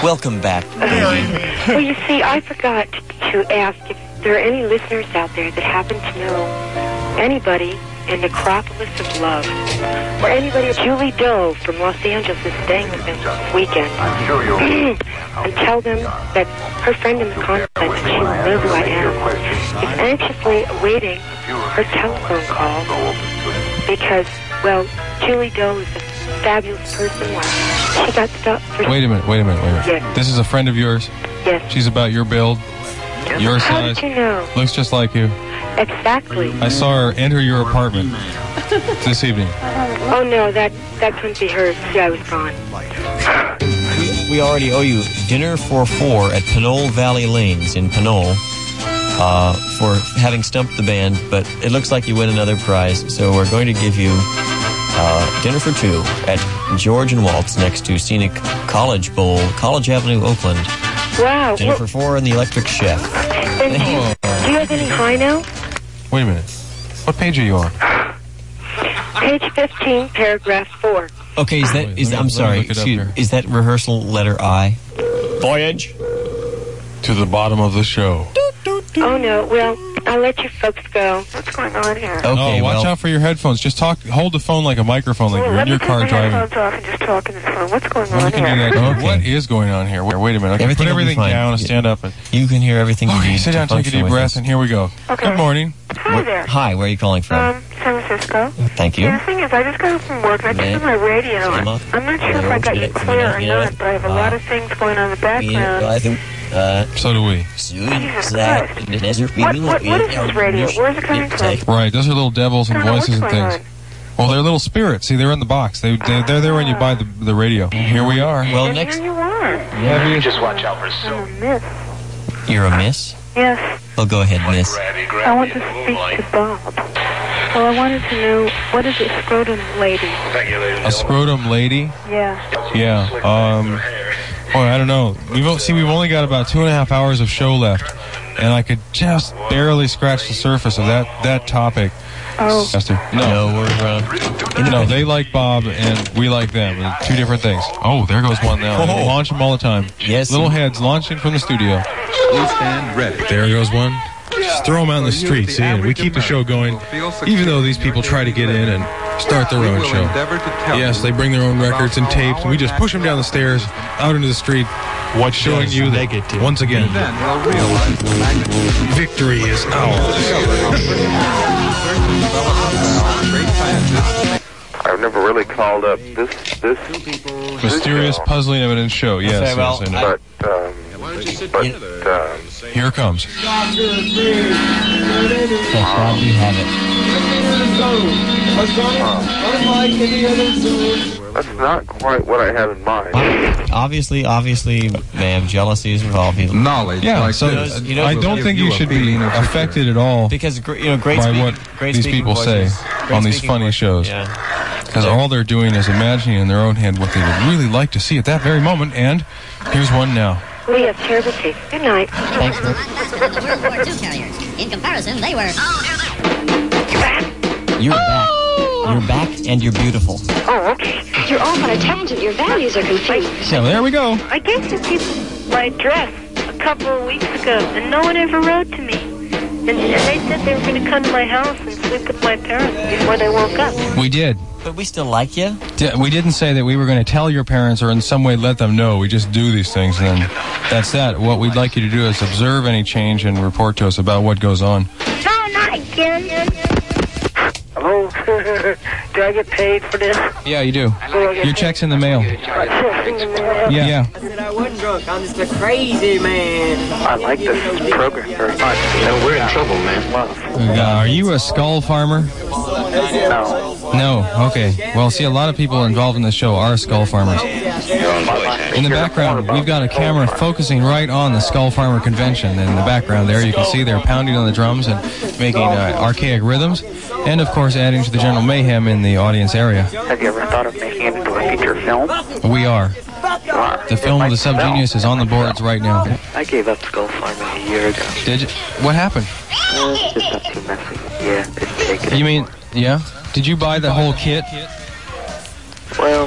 Welcome back. Well, you see, I forgot to ask if there are any listeners out there that happen to know anybody in Necropolis of Love, or anybody. Julie Doe from Los Angeles is staying with them this weekend. And tell them that her friend in the convent, that she will know who I am, is anxiously awaiting her telephone call because, well, Julie Doe is a fabulous person. She got stuck for... Wait a minute. Yes. This is a friend of yours? Yes. She's about your build, your How size. did you know? Looks just like you. Exactly. I saw her enter your apartment this evening. Oh, no, that couldn't be her. See, I was gone. We already owe you dinner for 4 at Pinole Valley Lanes in Pinole for having stumped the band, but it looks like you win another prize, so we're going to give you dinner for 2 at George and Walt's next to Scenic College Bowl, College Avenue, Oakland. Wow. Dinner for 4 and the Electric Chef. And do you have any high notes? Wait a minute. What page are you on? Page 15, paragraph 4. Okay, I'm sorry, is that rehearsal letter I? Voyage to the bottom of the show. Oh, no, well, I'll let you folks go. What's going on here? Okay, watch out for your headphones. Just hold the phone like a microphone, like you're in your car driving. Let me take my headphones off and just talk in the phone. What's going on You can here? do that. Okay. What is going on here? Wait a minute. Okay, put everything down and stand up. You can hear everything. Okay, sit down, take a deep breath, and here we go. Okay. Good morning. Hi there. Hi, where are you calling from? San Francisco. Thank you. Yeah, the thing is, I just got home from work, and I turned on my radio. I'm not sure if I got you clear or not, but I have a lot of things going on in the background. So do we. What is this radio? Where's it coming from? Right, those are little devils and voices and things. Well, they're little spirits. See, they're in the box. They're there when you buy the radio. Here we are. Well, next. Here you are. Yeah, just watch out for Sue. You're a miss? Yes. Well, go ahead, miss. I want to speak to Bob. Well, I wanted to know, what is a scrotum lady? A scrotum lady? Yeah. Yeah. Boy, I don't know. We've only got about 2.5 hours of show left, and I could just barely scratch the surface of that topic. Oh. Esther. No, we're no. They like Bob, and we like them. They're two different things. Oh, there goes one now. They launch them all the time. Yes. Little heads launching from the studio. Please stand ready. There goes one. Just throw them out in the street, see, and we keep the show going, even though these people try to get in and start their own show. Yes, they bring their own records and tapes, and we just push them down the stairs, out into the street, showing you that, once again, victory is ours. I've never really called up this Mysterious Puzzling Evidence Show, yes, yes, I know. But here it comes. Yes, Rob, you have it. That's not quite what I have in mind. Obviously, ma'am, jealousy is involved. Knowledge. Yeah, so I don't think you should be affected at all because by what these people say on these funny shows. Because all they're doing is imagining in their own head what they would really like to see at that very moment, and here's one now. We have terrible taste. Good night. Thanks, Rick. World War II carriers. In comparison, they were... You're back. You're back, and you're beautiful. Oh, okay. You're off on a tangent. Your values are confused. So there we go. I gave some people my address a couple of weeks ago, and no one ever wrote to me. And they said they were going to come to my house and sleep with my parents before they woke up. We did. But we still like you. We didn't say that we were going to tell your parents or in some way let them know. We just do these things, and then that's that. What we'd like you to do is observe any change and report to us about what goes on. No, not again. Hello? Do I get paid for this? Yeah, you do. Your check's in the mail. Yeah. I said I wasn't drunk. I'm just a crazy man. I like this program very much. And we're in trouble, man. Are you a skull farmer? No. No. Okay. Well, see, a lot of people involved in this show are skull farmers. In the background, we've got a camera focusing right on the Skull Farmer Convention. In the background there, you can see they're pounding on the drums and making archaic rhythms, and of course adding to the general mayhem in the audience area. Have you ever thought of making it into a feature film? We are. The film of the Subgenius is on the boards right now. I gave up Skull Farming a year ago. Did you? What happened? It's just not too messy. Yeah, it's taken. You mean, yeah? Did you buy the whole kit? Well,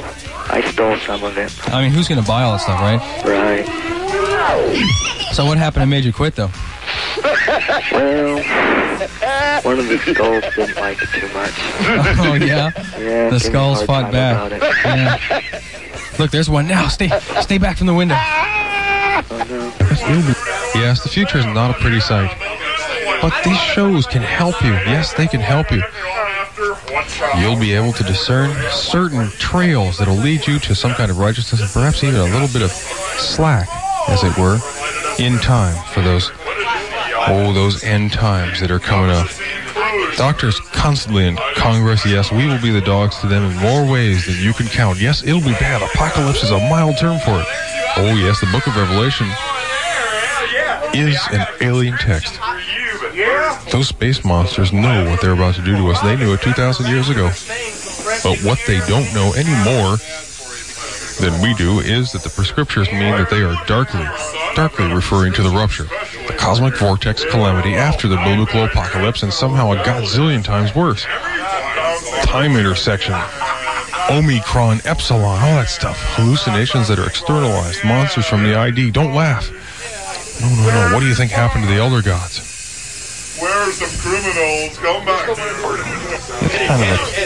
I stole some of it. I mean, who's going to buy all that stuff, right? Right. So what happened that made you quit, though? Well, one of the skulls didn't like it too much. Oh, yeah? Yeah. The skulls fought back. Yeah. Look, there's one now. Stay back from the window. Oh, no. Yes, the future is not a pretty sight. But these shows can help you. Yes, they can help you. You'll be able to discern certain trails that'll lead you to some kind of righteousness and perhaps even a little bit of slack, as it were, in time for those end times that are coming up. Doctors constantly in Congress, yes, we will be the dogs to them in more ways than you can count. Yes, it'll be bad. Apocalypse is a mild term for it. Oh, yes, the book of Revelation is an alien text. Those space monsters know what they're about to do to us. They knew it 2,000 years ago. But what they don't know any more than we do is that the prescriptures mean that they are darkly referring to the rupture, the cosmic vortex calamity after the biblical apocalypse, and somehow a godzillion times worse. Time intersection, Omicron, Epsilon, all that stuff. Hallucinations that are externalized, monsters from the ID. Don't laugh. No. What do you think happened to the elder gods? Where's some criminals? Come back. It's kind of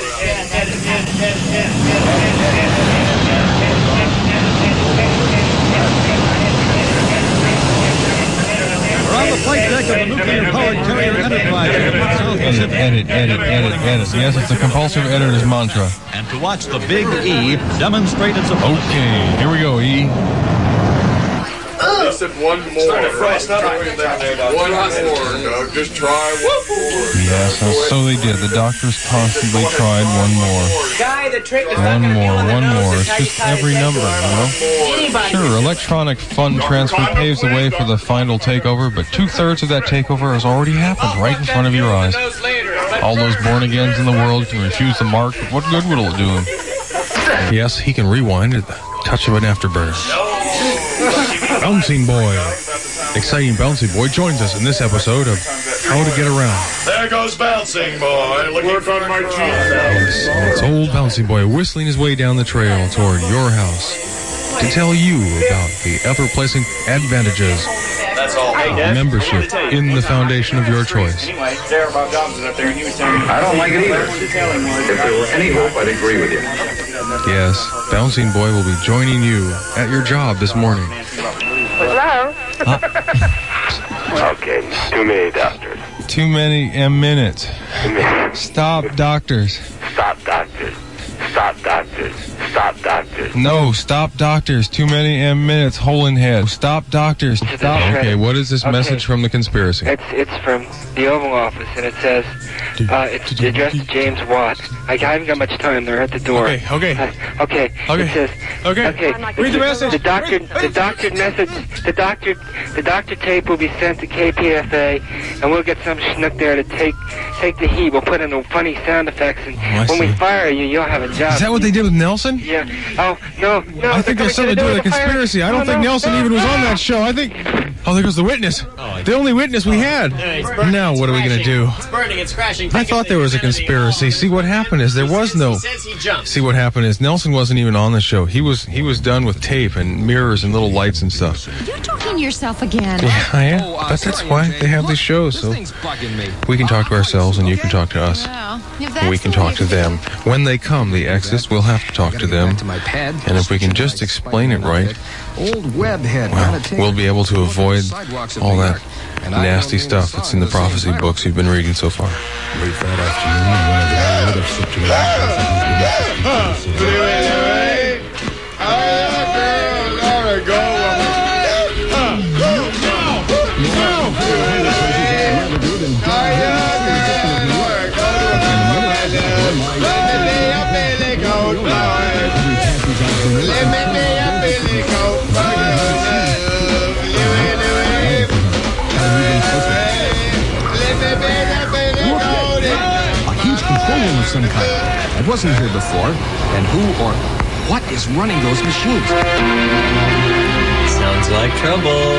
We're on the flight deck of the nuclear-powered carrier Enterprise. Edit. Yes, it's a compulsive editor's mantra. And to watch the Big E demonstrate its ability. Okay, here we go, E. He said one more. One more, Doug. Just try one more. Yes, so they did. The doctors constantly tried one more. One more. It's just every number, you know? Sure, electronic fund transfer paves the way for the final takeover, but 2/3 of that takeover has already happened right in front of your eyes. All those born-agains in the world can refuse the mark, but what good will it do them? Yes, he can rewind at the touch of an afterburner. Bouncing Boy. Exciting Bouncing Boy joins us in this episode of How to Get Around. There goes Bouncing Boy. Work on my cheese. Yes, it's old Bouncing Boy whistling his way down the trail toward your house to tell you about the ever-placing advantages of membership in the foundation of your choice. I don't like it either. If there were any hope, I'd agree with you. Yes, Bouncing Boy will be joining you at your job this morning. Hello? Okay, too many doctors. Too many minutes. Stop, doctors. Stop, doctors. Stop, doctors. Stop, doctors. No, stop, doctors. Too many minutes. Hole in head. Stop, doctors. Stop. Okay, what is this message from the conspiracy? It's from the Oval Office, and it says it's addressed to James Watt. I haven't got much time. They're at the door. Okay. It says. Okay. Read the message. The doctor tape will be sent to KPFA, and we'll get some schnook there to take the heat. We'll put in the funny sound effects, and when we fire you, you'll have a job. Is that what they did with Nelson? Yeah. Oh, no. I think there's something to do with the conspiracy. I don't think Nelson even was on that show. I think... Oh, there goes the witness. The only witness we had. Now what are we going to do? It's burning, it's crashing. I thought there was a conspiracy. See, what happened is there was no... See, what happened is Nelson wasn't even on the show. He was done with tape and mirrors and little lights and stuff. You're talking to yourself again. Yeah, I am. But that's why they have these shows, so we can talk to ourselves and you can talk to us. And we can talk to them. When they come, the Exodus, we'll have to talk to them. And if we can just explain it right, well, we'll be able to avoid all that nasty stuff that's in the prophecy books you've been reading so far. Of some kind. It wasn't here before. And who or what is running those machines? Sounds like trouble.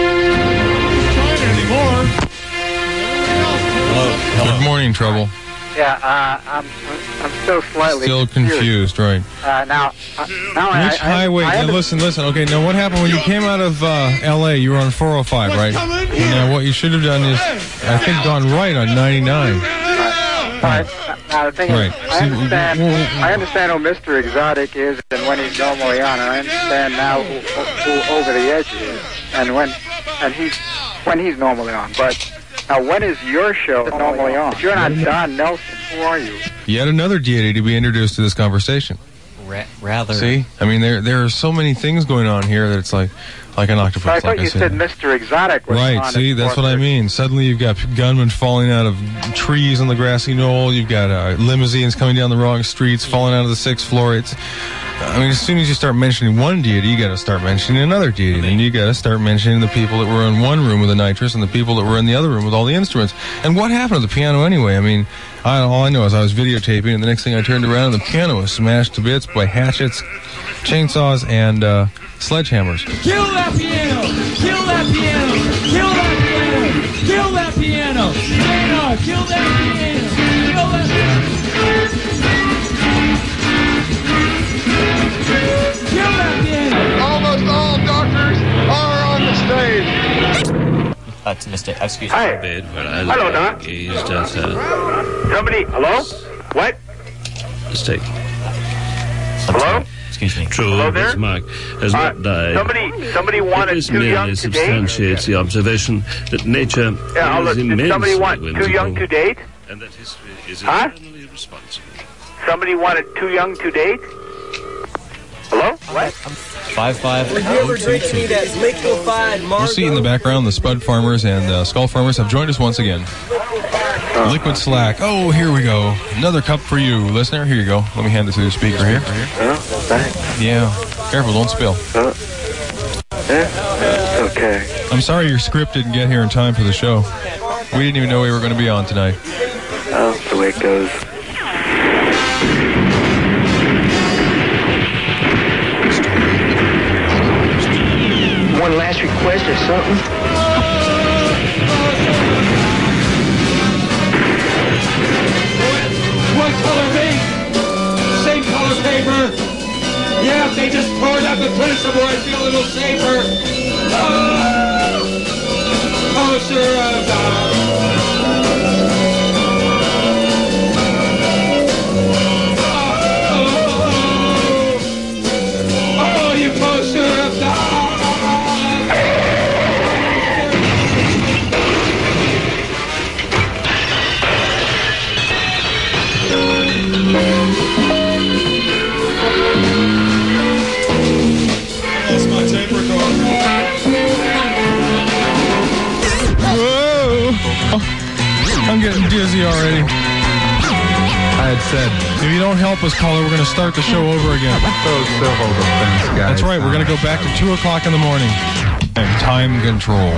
Good morning, Trouble. Yeah, I'm still slightly confused, right? Now Which highway? Listen. Okay, now what happened when you came out of L.A.? You were on 405, right? Now what you should have done is, I think, gone right on 99. Now the thing is, I understand who Mr. Exotic is and when he's normally on, and I understand now who Over the Edge is and when he's normally on. But now, when is your show normally on? If you're not Don Nelson, who are you? Yet another deity to be introduced to this conversation. Rather. See? I mean, there are so many things going on here that it's like an octopus. So I thought you said Mr. Exotic was on. Right, see, that's what I mean. Suddenly you've got gunmen falling out of trees on the grassy knoll. You've got limousines coming down the wrong streets, falling out of the 6th floor. I mean, as soon as you start mentioning one deity, you got to start mentioning another deity. Then you got to start mentioning the people that were in one room with the nitrous and the people that were in the other room with all the instruments. And what happened to the piano anyway? I mean, all I know is I was videotaping, and the next thing I turned around, and the piano was smashed to bits by hatchets, chainsaws, and sledgehammers. Kill that piano! Kill that piano! Kill that piano! Kill that piano! Maynard, kill that piano! Kill that piano! Kill that piano! Almost all doctors are on the stage. That's a mistake. Excuse me. Hi. Hello, Doc. Somebody. Hello? What? Mistake. Hello? Excuse me. True, Hello there? Bismarck has not died. Somebody wanted this too young merely to date. substantiates the observation that nature is did immensely somebody want whimsical, too young to date? and that history is Huh? eternally responsible. Somebody wanted too young to date? Hello? What? 55022. that liquefied You'll see in the background the Spud Farmers and Skull Farmers have joined us once again. Liquid Slack. Oh, here we go. Another cup for you, listener. Here you go. Let me hand this to the speaker here. Thanks. Yeah. Careful, don't spill. Okay. I'm sorry your script didn't get here in time for the show. We didn't even know we were going to be on tonight. Oh, the way it goes. One last request or something? What color ink? Same color paper. Yeah, if they just pour it up and put it somewhere, I'd feel a little safer. Poster of oh, you poster of That's my tape recorder. Whoa! I'm getting dizzy already. I had said, if you don't help us, caller, we're going to start the show over again. those civil defense guys. That's right. We're going to go back to 2 o'clock in the morning. And time control.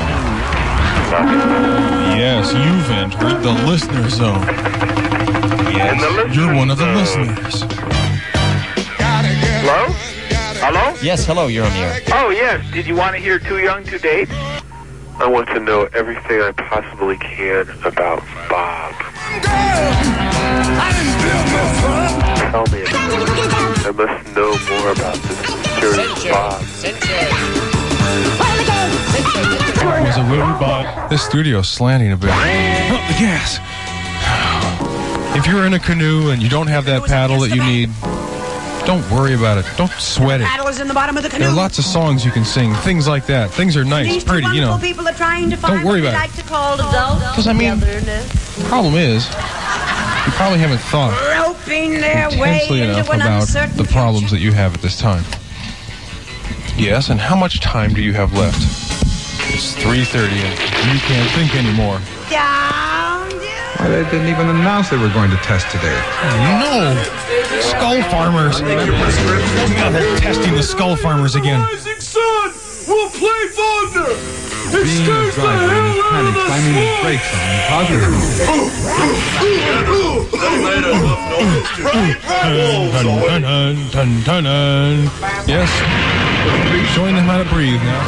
Yes, you've entered the listener zone. Yes, you're one of the listeners. Hello? Hello? Yes, hello, you're on the air. Oh, yes. Did you want to hear Too Young to Date? I want to know everything I possibly can about Bob. Tell me about it. I must know more about this mysterious Bob. Was it really Bob? This studio's slanting a bit. Oh, the gas. If you're in a canoe and you don't have that paddle that you need, don't worry about it. Don't sweat it. Paddle is in the bottom of the canoe. There are lots of songs you can sing, things like that. Things are nice, These pretty, you know. people are trying to find Don't worry what we about like to call adult. Because, I mean, the problem is, you probably haven't thought Groping their way intensely enough into an about uncertain the problems that you have at this time. Yes, and how much time do you have left? It's 3:30 and you can't think anymore. Why, they didn't even announce they were going to test today. No! Skull Farmers! Yeah, they're testing the Skull Farmers again. Rising sun will play Wagner. It Being a scares the driver hell and out panic, of us. slamming his brakes on Dun-dun-dun-dun-dun. Yes, showing them how to breathe now.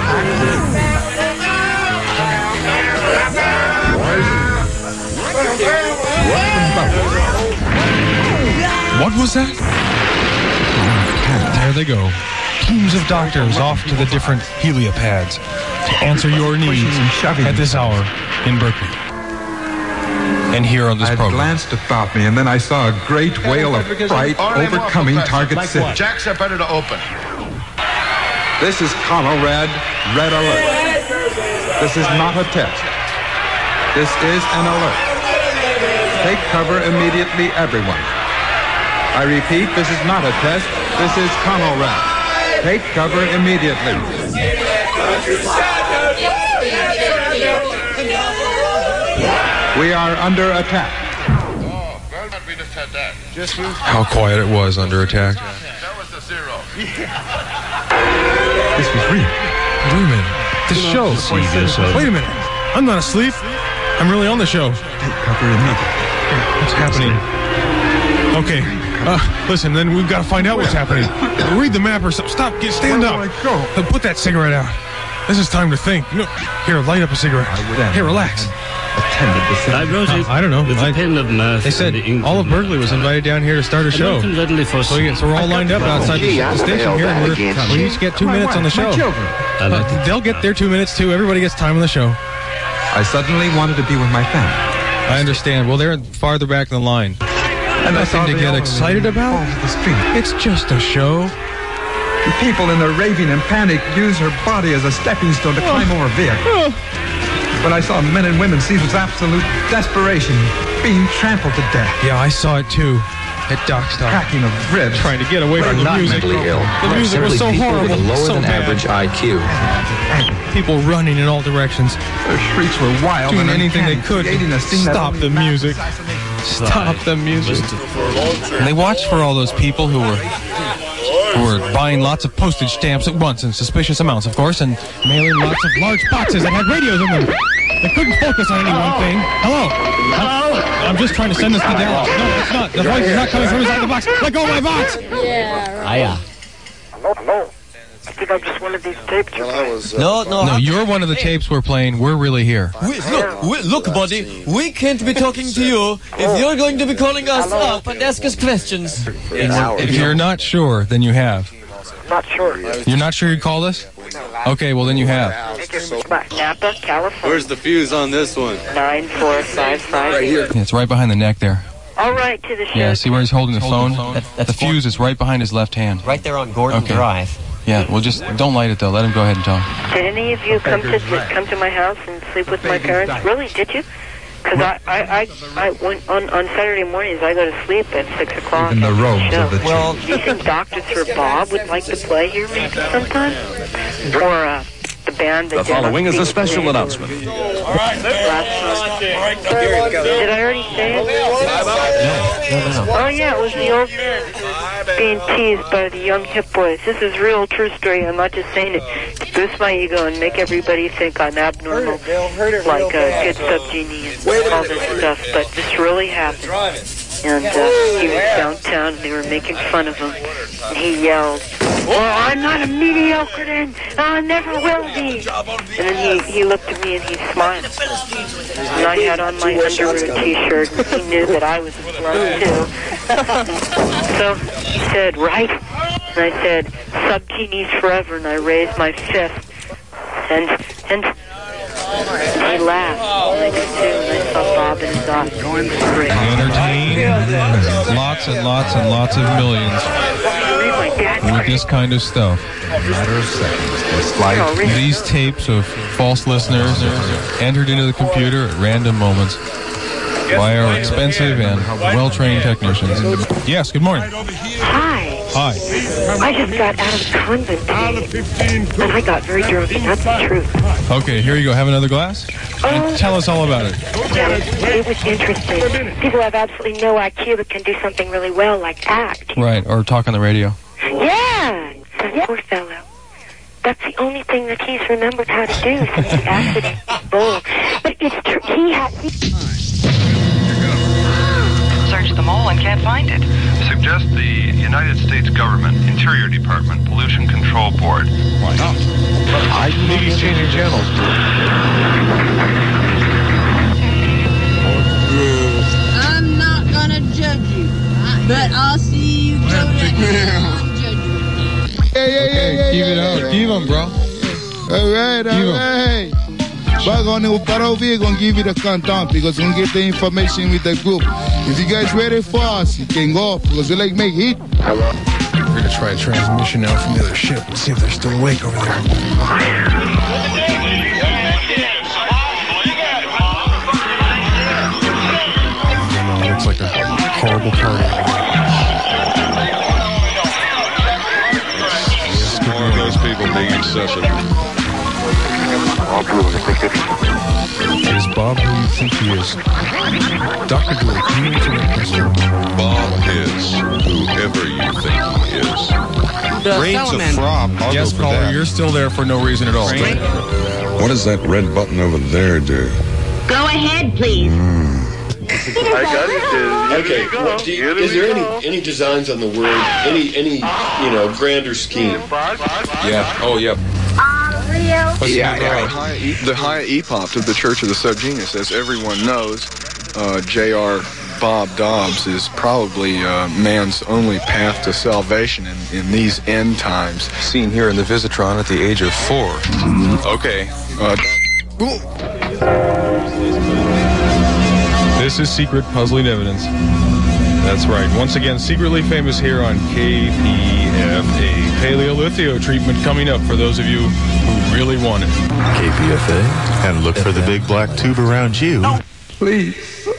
What was that? There they go. Teams of doctors off to the different helipads to answer your needs at this hour in Berkeley. And here on this program. I glanced about me, and then I saw a great whale of fright overcoming Target City. Jacks are better to open. This is Conelrad Red Alert. This is not a test. This is an alert. Take cover immediately, everyone. I repeat, this is not a test. This is Conelrad. Take cover immediately. We are under attack. How quiet it was under attack. That was the zero. This was real. Wait a minute. The show. Wait a minute. I'm not asleep. I'm really on the show. Take cover immediately. What's happening? Okay. Listen, then we've got to find out what's happening. Read the map or something. Stop. Stand up. Put that cigarette out. This is time to think. Here, light up a cigarette. Here, relax. I wrote it. I don't know. With a pen of math. They said all of Berkeley was invited down here to start a show. So we're all lined up outside the station here, and we each get 2 minutes on the show. They'll get their 2 minutes too. Everybody gets time on the show. I suddenly wanted to be with my family. I understand. Well, they're farther back in the line. And nothing to get excited about. It's just a show. The people in their raving and panic use her body as a stepping stone to climb over a vehicle. When I saw men and women seized with absolute desperation, being trampled to death. Yeah, I saw it too. At Dockstock. Cracking of ribs. Trying to get away from the music. Mentally ill. The music was so horrible. With a lower so than bad. average IQ. People running in all directions. Their shrieks were wild. Doing anything they could to stop the music. Stop the music. And they watched for all those people who were buying lots of postage stamps at once in suspicious amounts, of course, and mailing lots of large boxes that had radios in them. They couldn't focus on any one thing. Hello? I'm just trying to send this to Daryl. No, it's not. The voice is not coming from inside the box. Let go of my box! Yeah, Hiya. Hello. I think I'm just one of these tapes. No, you're one of the tapes we're playing. We're really here. Look, buddy, we can't be talking to you if you're going to be calling us up and ask us questions. If you're not sure, then you have. Not sure. You're not sure you called us? Okay, well then you have. Napa, California. Where's the fuse on this one? 9455. Right here. Yeah, it's right behind the neck there. All right, to the show. Yeah, see where he's holding the phone? The fuse is right behind his left hand. Right there on Gordon Drive. Yeah, well just don't light it though. Let him go ahead and talk. Did any of you come to my house and sleep with my parents? Really, did you? Because I went on Saturday mornings, I go to sleep at 6 o'clock. In the robes of the church. Well, do you think Dr. Sir Bob would like to play here maybe sometime? Or the band that The following is a special announcement. Did I already say it? No. Oh, yeah, it was the old man being teased by the young hip boys. This is real true story. I'm not just saying it to boost my ego and make everybody think I'm abnormal, like a good sub-genie and all this stuff, but this really happened. And he was downtown and they were making fun of him. And he yelled, "Well, I'm not a mediocre then. I never will be." And then he looked at me and he smiled. And I had on my Underoos t-shirt. He knew that I was a slut too. So he said, "Right?" And I said, "Sub-genies forever." And I raised my fist. And he laughed. And I did too. And I saw Bob and his eyes going straight. Entertain lots and lots and lots of millions with this kind of stuff. These tapes of false listeners are entered into the computer at random moments by our expensive and well-trained technicians. Yes, good morning. Hi. Hi. I just got out of the convent today, and I got very drunk, and that's the truth. Okay, here you go. Have another glass? And tell us all about it. Yeah, it was interesting. People have absolutely no IQ but can do something really well, like act. Right, or talk on the radio. Yeah! Poor fellow. That's the only thing that he's remembered how to do since the accident bowl. But it's true. Search the mole and can't find it. Suggest the United States Government, Interior Department, Pollution Control Board. Why not? Maybe he's changing channels. I'm not gonna judge you. I But I'll see you do it. Keep it up. Give him, bro. All right. We're going to give you the countdown because we're going to get the information with the group. If you guys ready for us, you can go because we like make heat. We're going to try a transmission now from the other ship and see if they're still awake over there. Looks like a horrible party. More of those people being excessive. Is Bob who you think he is? Dr. Blue, can you answer that question? Bob is whoever you think he is. Brains of Frop. Yes, caller, you're still there for no reason at all. What does that red button over there do? Go ahead, please. I got it. Okay. Well, is there any designs on the word? Any grander scheme? Yeah. Oh, yeah. The high epopt of the Church of the Subgenius, as everyone knows, J.R. Bob Dobbs is probably man's only path to salvation in these end times. Seen here in the Visitron at the age of 4. Okay. This is Secret Puzzling Evidence. That's right. Once again, secretly famous here on KPFA. Paleolithio treatment coming up for those of you who really want it. KPFA, and look for the big black tube around you. No, please.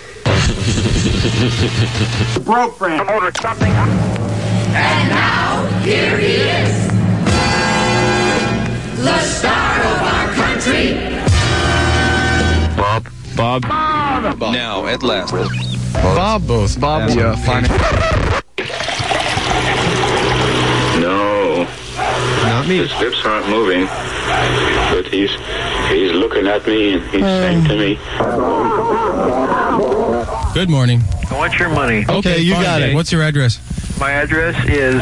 Broke friend. Order something. And now, here he is. The star of our country. Bob. Now, at last. Bob, both. Bob, the No. Not me. His lips aren't moving, but he's looking at me and he's saying to me, Good morning. I want your money. Okay, you got it. What's your address? My address is...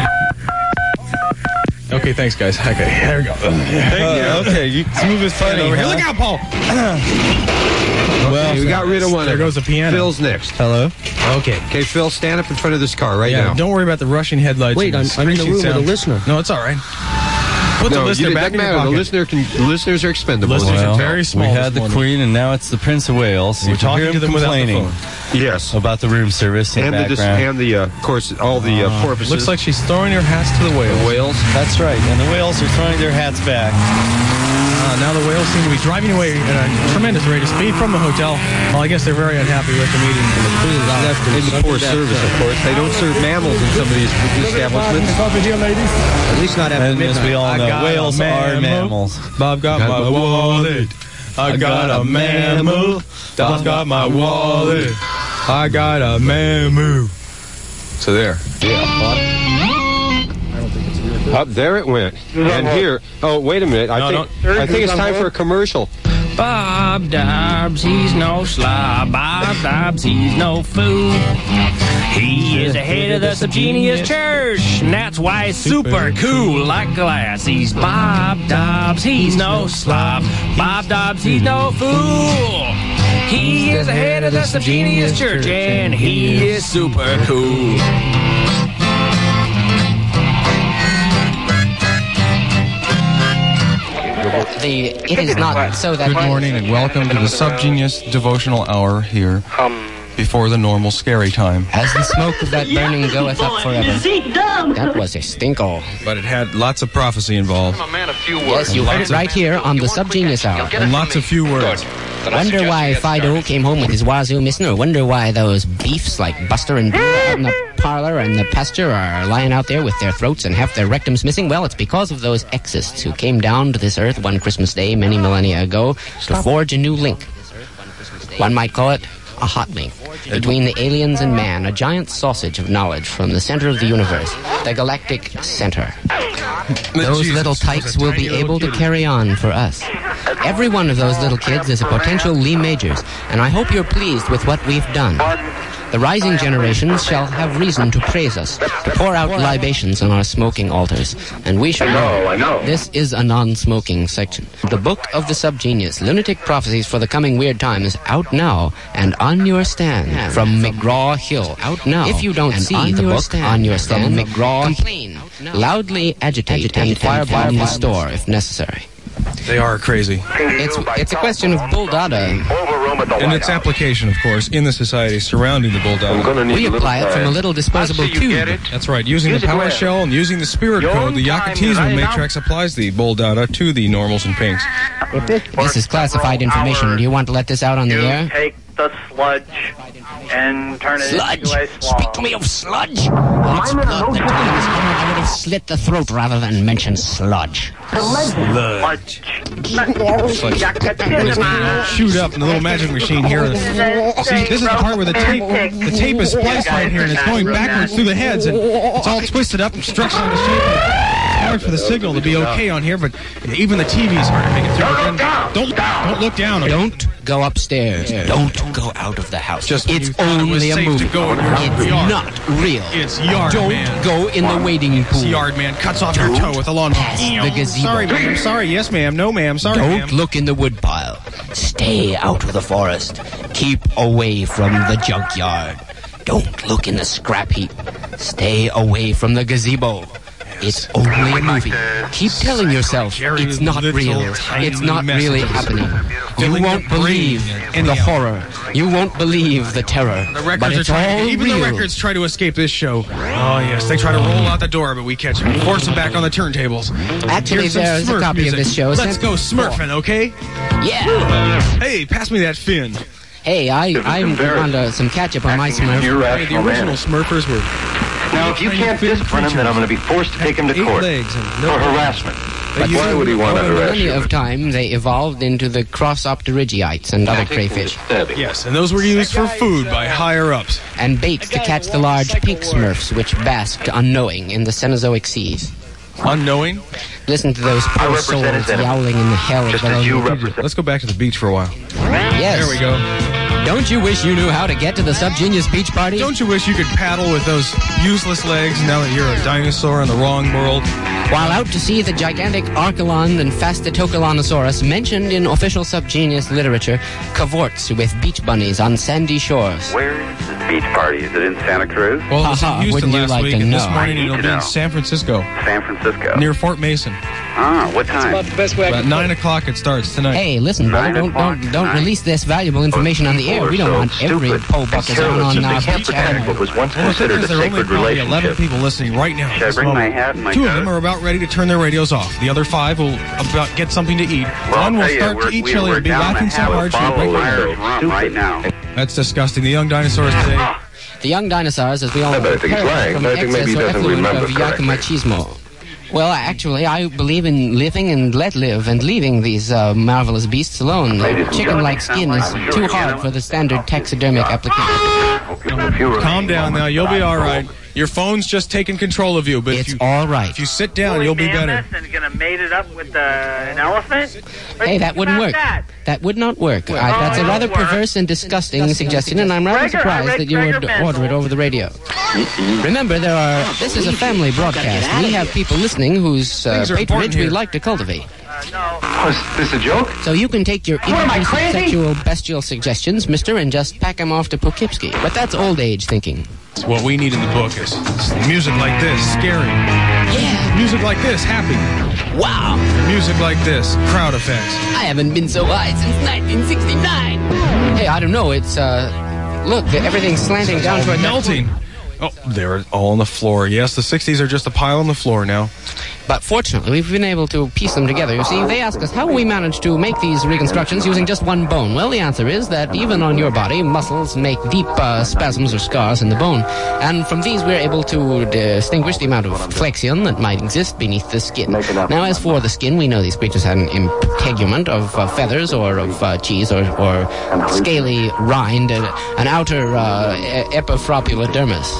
Okay, thanks, guys. Okay, there we go. Okay, let's move this fan over here. Look out, Paul! Well, we got rid of one. There goes the piano. Phil's next. Hello? Okay, Phil, stand up in front of this car right now. Don't worry about the rushing headlights. Wait, I'm in the room with a listener. No, it's all right. Put the listener back in your pocket. The listeners are expendable. Listeners are very small. We had the Queen, and now it's the Prince of Wales. We're talking to them complaining without the phone. Yes. About the room service and of course, all the porpoises. Looks like she's throwing her hats to the whales. The whales? That's right, and the whales are throwing their hats back. Now the whales seem to be driving away at a tremendous rate of speed from the hotel. Well, I guess they're very unhappy with the meeting. In the poor service, of course. They don't serve mammals in some of these establishments. At least not after midnight. As we all know, whales are mammals. Bob got my wallet. I got a mammal. Bob got my wallet. I got a mammal. So there. Yeah, Bob. Up there it went. And here. Oh, wait a minute. I think it's time for a commercial. Bob Dobbs, he's no slob. Bob Dobbs, he's no fool. He is the head of the Subgenius Church, and that's why he's super cool like glass. He's Bob Dobbs, he's no slob. Bob Dobbs, he's no fool. He is the head of the Subgenius Church, and he is super cool. It is not so that... Good morning and welcome to the Subgenius Devotional Hour here before the normal scary time. As the smoke of that burning goeth up forever. That was a stinko. But it had lots of prophecy involved. I'm a man of few words. Yes, you heard it right here on the Subgenius Hour. And lots of few words. Wonder why Fido came home with his wazoo missing, or wonder why those beefs like Buster and Bill out in the parlor and the pasture are lying out there with their throats and half their rectums missing. Well, it's because of those exists who came down to this earth one Christmas day many millennia ago to forge a new link. One might call it a hot link between the aliens and man, a giant sausage of knowledge from the center of the universe, the galactic center. Those little tykes will be able to carry on for us. Every one of those little kids is a potential Lee Majors, and I hope you're pleased with what we've done. The rising generations shall have reason to praise us, to pour out libations on our smoking altars, and we shall know. This is a non-smoking section. The Book of the Subgenius, Lunatic Prophecies for the Coming Weird Times, out now and on your stand from McGraw-Hill. Out now. If you don't see the book on your stand, McGraw, complain, loudly agitate, and firebomb the store if necessary. They are crazy. It's a question of bull data. And its application, of course, in the society surrounding the bull data. We apply it from a little disposable tube. That's right. Using the PowerShell and using the spirit code, the Yakutismo matrix applies the bull data to the normals and pinks. This is classified information. Do you want to let this out on the air? Take the sludge and turn it into a swamp. Speak to me of sludge. It's blood. The time is coming. I would have slit the throat rather than mention sludge. Sludge. Shoot up in the little magic machine here. See, this is the part where the tape is spliced right here, and it's going backwards through the heads, and it's all twisted up and structured into shape. It's hard for the signal to be okay on here, but even the TV's hard to make it through. Don't look down. Don't go upstairs. Don't go out of the house. Just it's only a movie. It's not real. It's yard Don't man. go in the wading pool. This yard man cuts off your toe with a lawnmower. The gazebo. Sorry, ma'am. Sorry. Yes, ma'am. No, ma'am. Sorry, Don't ma'am. look in the woodpile. Stay out of the forest. Keep away from the junkyard. Don't look in the scrap heap. Stay away from the gazebo. It's only a movie. Keep telling yourself it's not real. It's not really happening. You won't believe the horror. You won't believe the terror. The records but are it's trying. all Even real. the records try to escape this show. Oh yes, they try to roll out the door, but we catch them, force them back on the turntables. Actually, Here's some there's a Smurf copy music. of this show. Let's go Smurfing, okay? Yeah. Hey, pass me that fin. Hey, I'm on some catch-up on my Smurf. Hey, the original Smurfers were. Now, if you can't discipline him, then I'm going to be forced to take him to court for harassment. But why would he want to over harass millennia you? of time, they evolved into the Crossopterygiites and other crayfish. Yes, and those were used for food by higher-ups. And baits to catch the large pink Smurfs, which basked unknowing in the Cenozoic seas. Unknowing? Listen to those poor souls yowling in the hell below. Let's go back to the beach for a while. Yes. There we go. Don't you wish you knew how to get to the Subgenius beach party? Don't you wish you could paddle with those useless legs now that you're a dinosaur in the wrong world? While out to sea, the gigantic Archelon and Phastatocolanosaurus, mentioned in official Subgenius literature, cavorts with beach bunnies on sandy shores. Where is this beach party? Is it in Santa Cruz? Well, it was in Houston wouldn't you last like week, to and this know? morning it'll be in San Francisco. San Francisco. Near Fort Mason. Ah, what time? About the best way I About can 9 o'clock it starts tonight. Hey, listen, brother, don't release this valuable information on the air. We don't want every po bucket down on beach protect what was once Well, the thing considered a is, there are only sacred probably 11 relationship. people listening right now. Should I bring my hat and my 2 of coat? them are about ready to turn their radios off. The other 5 will about get something to eat. One will start to eat chili and be laughing so hard she'll break her rum right now. That's disgusting. The young dinosaurs today. The young dinosaurs, as we all I know, better think he's lying. from I think maybe he excess or doesn't effluent remember of correctly. Yakimachismo. Well, actually, I believe in living and let live and leaving these marvelous beasts alone. The chicken-like skin is too hard for the standard taxidermic application. Calm down now. You'll be all right. Your phone's just taking control of you, but It's all right. if you sit down, you'll be better. And gonna mate it up with an elephant? Hey, that wouldn't work. That would not work. That's a rather perverse and disgusting suggestion, and I'm rather surprised that you would order it over the radio. Remember, this is a family broadcast. We have people listening whose patronage we like to cultivate. Was this a joke? So you can take your indecent sexual bestial suggestions, mister, and just pack them off to Poughkeepsie. But that's old age thinking. What we need in the book is music like this, scary. Yeah. Music like this, happy. Wow. Music like this, crowd effects. I haven't been so high since 1969. Hey, I don't know. It's, look, everything's slanting down toward melting. Oh, they're all on the floor. Yes, the 60s are just a pile on the floor now. But fortunately, we've been able to piece them together. You see, they ask us how we managed to make these reconstructions using just one bone. Well, the answer is that even on your body, muscles make deep spasms or scars in the bone. And from these, we're able to distinguish the amount of flexion that might exist beneath the skin. Now, as for the skin, we know these creatures had an integument of feathers or of cheese or scaly rind, an outer epiphropula dermis.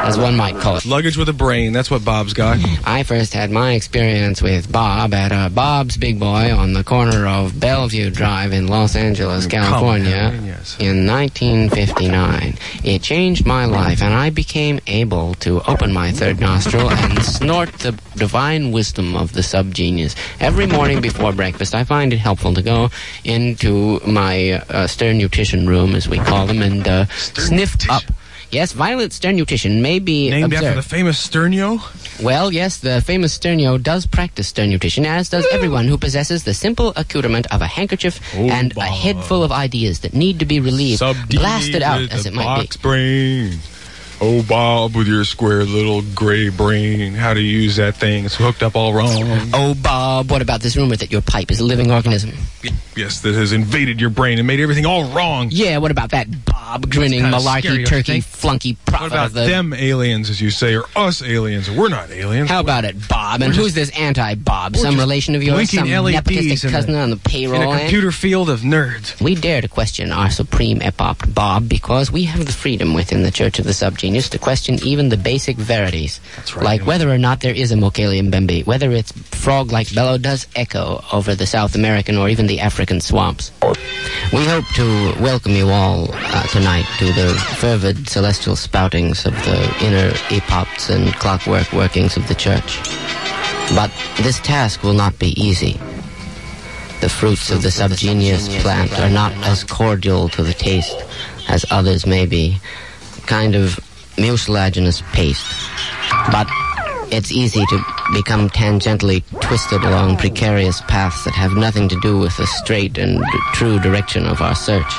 as one might call it. Luggage with a brain, that's what Bob's got. I first had my experience with Bob at Bob's Big Boy on the corner of Bellevue Drive in Los Angeles, California, in 1959. It changed my life, and I became able to open my third nostril and snort the divine wisdom of the subgenius. Every morning before breakfast, I find it helpful to go into my sternutition room, as we call them, and sniff up. Yes, violent sternutition may be named observed. after the famous Sternio? Well, yes, the famous Sternio does practice sternutition, as does everyone who possesses the simple accoutrement of a handkerchief and a head full of ideas that need to be relieved, blasted out, as it might be. Brain. Oh, Bob, with your square little gray brain, how to use that thing. It's hooked up all wrong. Oh, Bob, what about this rumor that your pipe is a living organism? Yes, that has invaded your brain and made everything all wrong. Yeah, what about that Bob grinning malarkey turkey flunky prophet? What about them aliens, as you say, or us aliens? We're not aliens. How about it, Bob? And who's this anti-Bob? Some relation of yours? Some nepotistic cousin on the payroll? In a computer field of nerds. We dare to question our supreme epop, Bob, because we have the freedom within the Church of the Subgenius to question even the basic verities. That's right. Like whether or not there is a Mokele Mbembe, whether its frog-like bellow does echo over the South American or even the African swamps. We hope to welcome you all tonight to the fervid celestial spoutings of the inner epops and clockwork workings of the Church. But this task will not be easy. The fruits of the subgenius plant are not as cordial to the taste as others may be. Kind of mucilaginous paste. But it's easy to become tangentially twisted along precarious paths that have nothing to do with the straight and true direction of our search.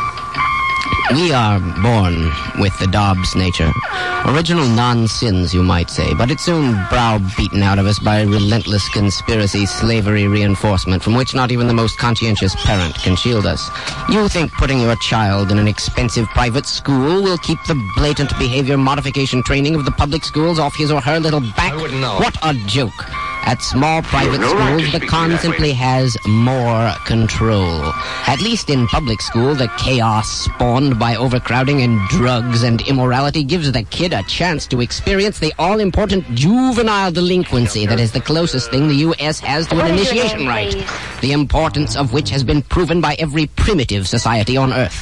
We are born with the Dobbs nature. Original non-sins, you might say, but it's soon browbeaten out of us by relentless conspiracy, slavery reinforcement, from which not even the most conscientious parent can shield us. You think putting your child in an expensive private school will keep the blatant behavior modification training of the public schools off his or her little back? I wouldn't know. What a joke. At small private schools, the con simply has more control. At least in public school, the chaos spawned by overcrowding and drugs and immorality gives the kid a chance to experience the all-important juvenile delinquency that is the closest thing the U.S. has to an initiation rite, the importance of which has been proven by every primitive society on Earth.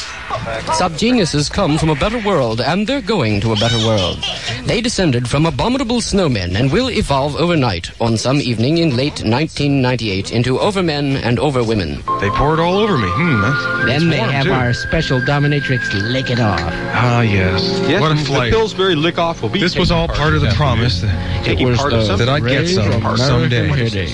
Subgeniuses come from a better world, and they're going to a better world. They descended from abominable snowmen and will evolve overnight on some evening in late 1998 into overmen and overwomen. They poured all over me. Then they have our special dominatrix lick it off. Ah, yes. What a flight. The Pillsbury lick off will be. This was all part of the promise that I'd get some someday.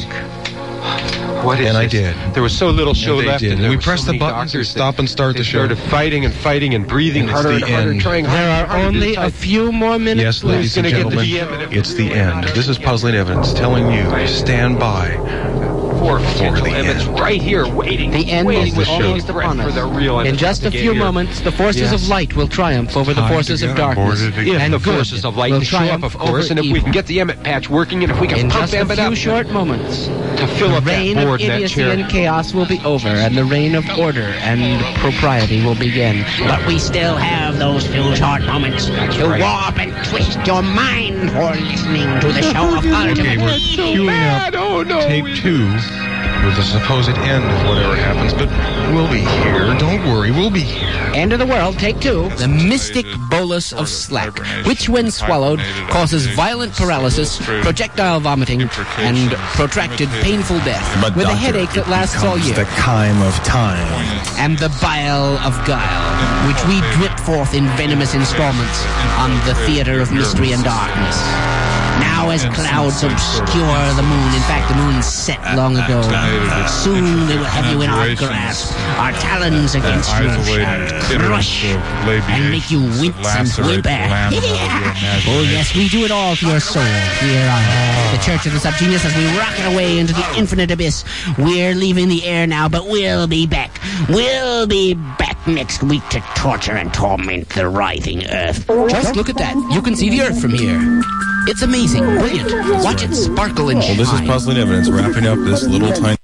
What is and I this? did. There was so little show left. And we pressed the buttons and stop and start the show. Started fighting and fighting and breathing harder and harder, trying harder. There are only a few more minutes. Yes, ladies and gentlemen, it's the end. This is Puzzling Evidence telling you to stand by for the end. Right here, waiting. The end is almost upon us. In just a few moments, the forces of light will triumph over the forces of darkness. If the forces of light will show up, of course, and if we can get the Emmett patch working, and if we can pump Emmett up. In just a few short moments, to fill up that board in that chair. The reign of idiocy and chaos will be over, and the reign of order and propriety will begin. But we still have those few short moments to warp and twist your mind for listening to the show of ultimate. Okay, we're queuing up tape 2 with the supposed end of whatever happens, but we'll be here. Don't worry, we'll be here. End of the world, take 2. The mystic bolus of slack, which when swallowed causes violent paralysis, projectile vomiting, and protracted painful death, but with a headache that lasts all year. The chyme of time. And the bile of guile, which we drip forth in venomous installments on the theater of mystery and darkness. Now as clouds obscure the moon, in fact the moon set long ago, soon we will have you in our grasp, our talons against you shall crush and make you wince and whimper. Oh yes, we do it all for your soul here on the Church of the Subgenius as we rocket away into the infinite abyss. We're leaving the air now, but we'll be back. We'll be back next week to torture and torment the writhing earth. Just look at that. You can see the earth from here. It's amazing, brilliant. Watch it sparkle and shine. Well, this is Puzzling Evidence, wrapping up this little tiny...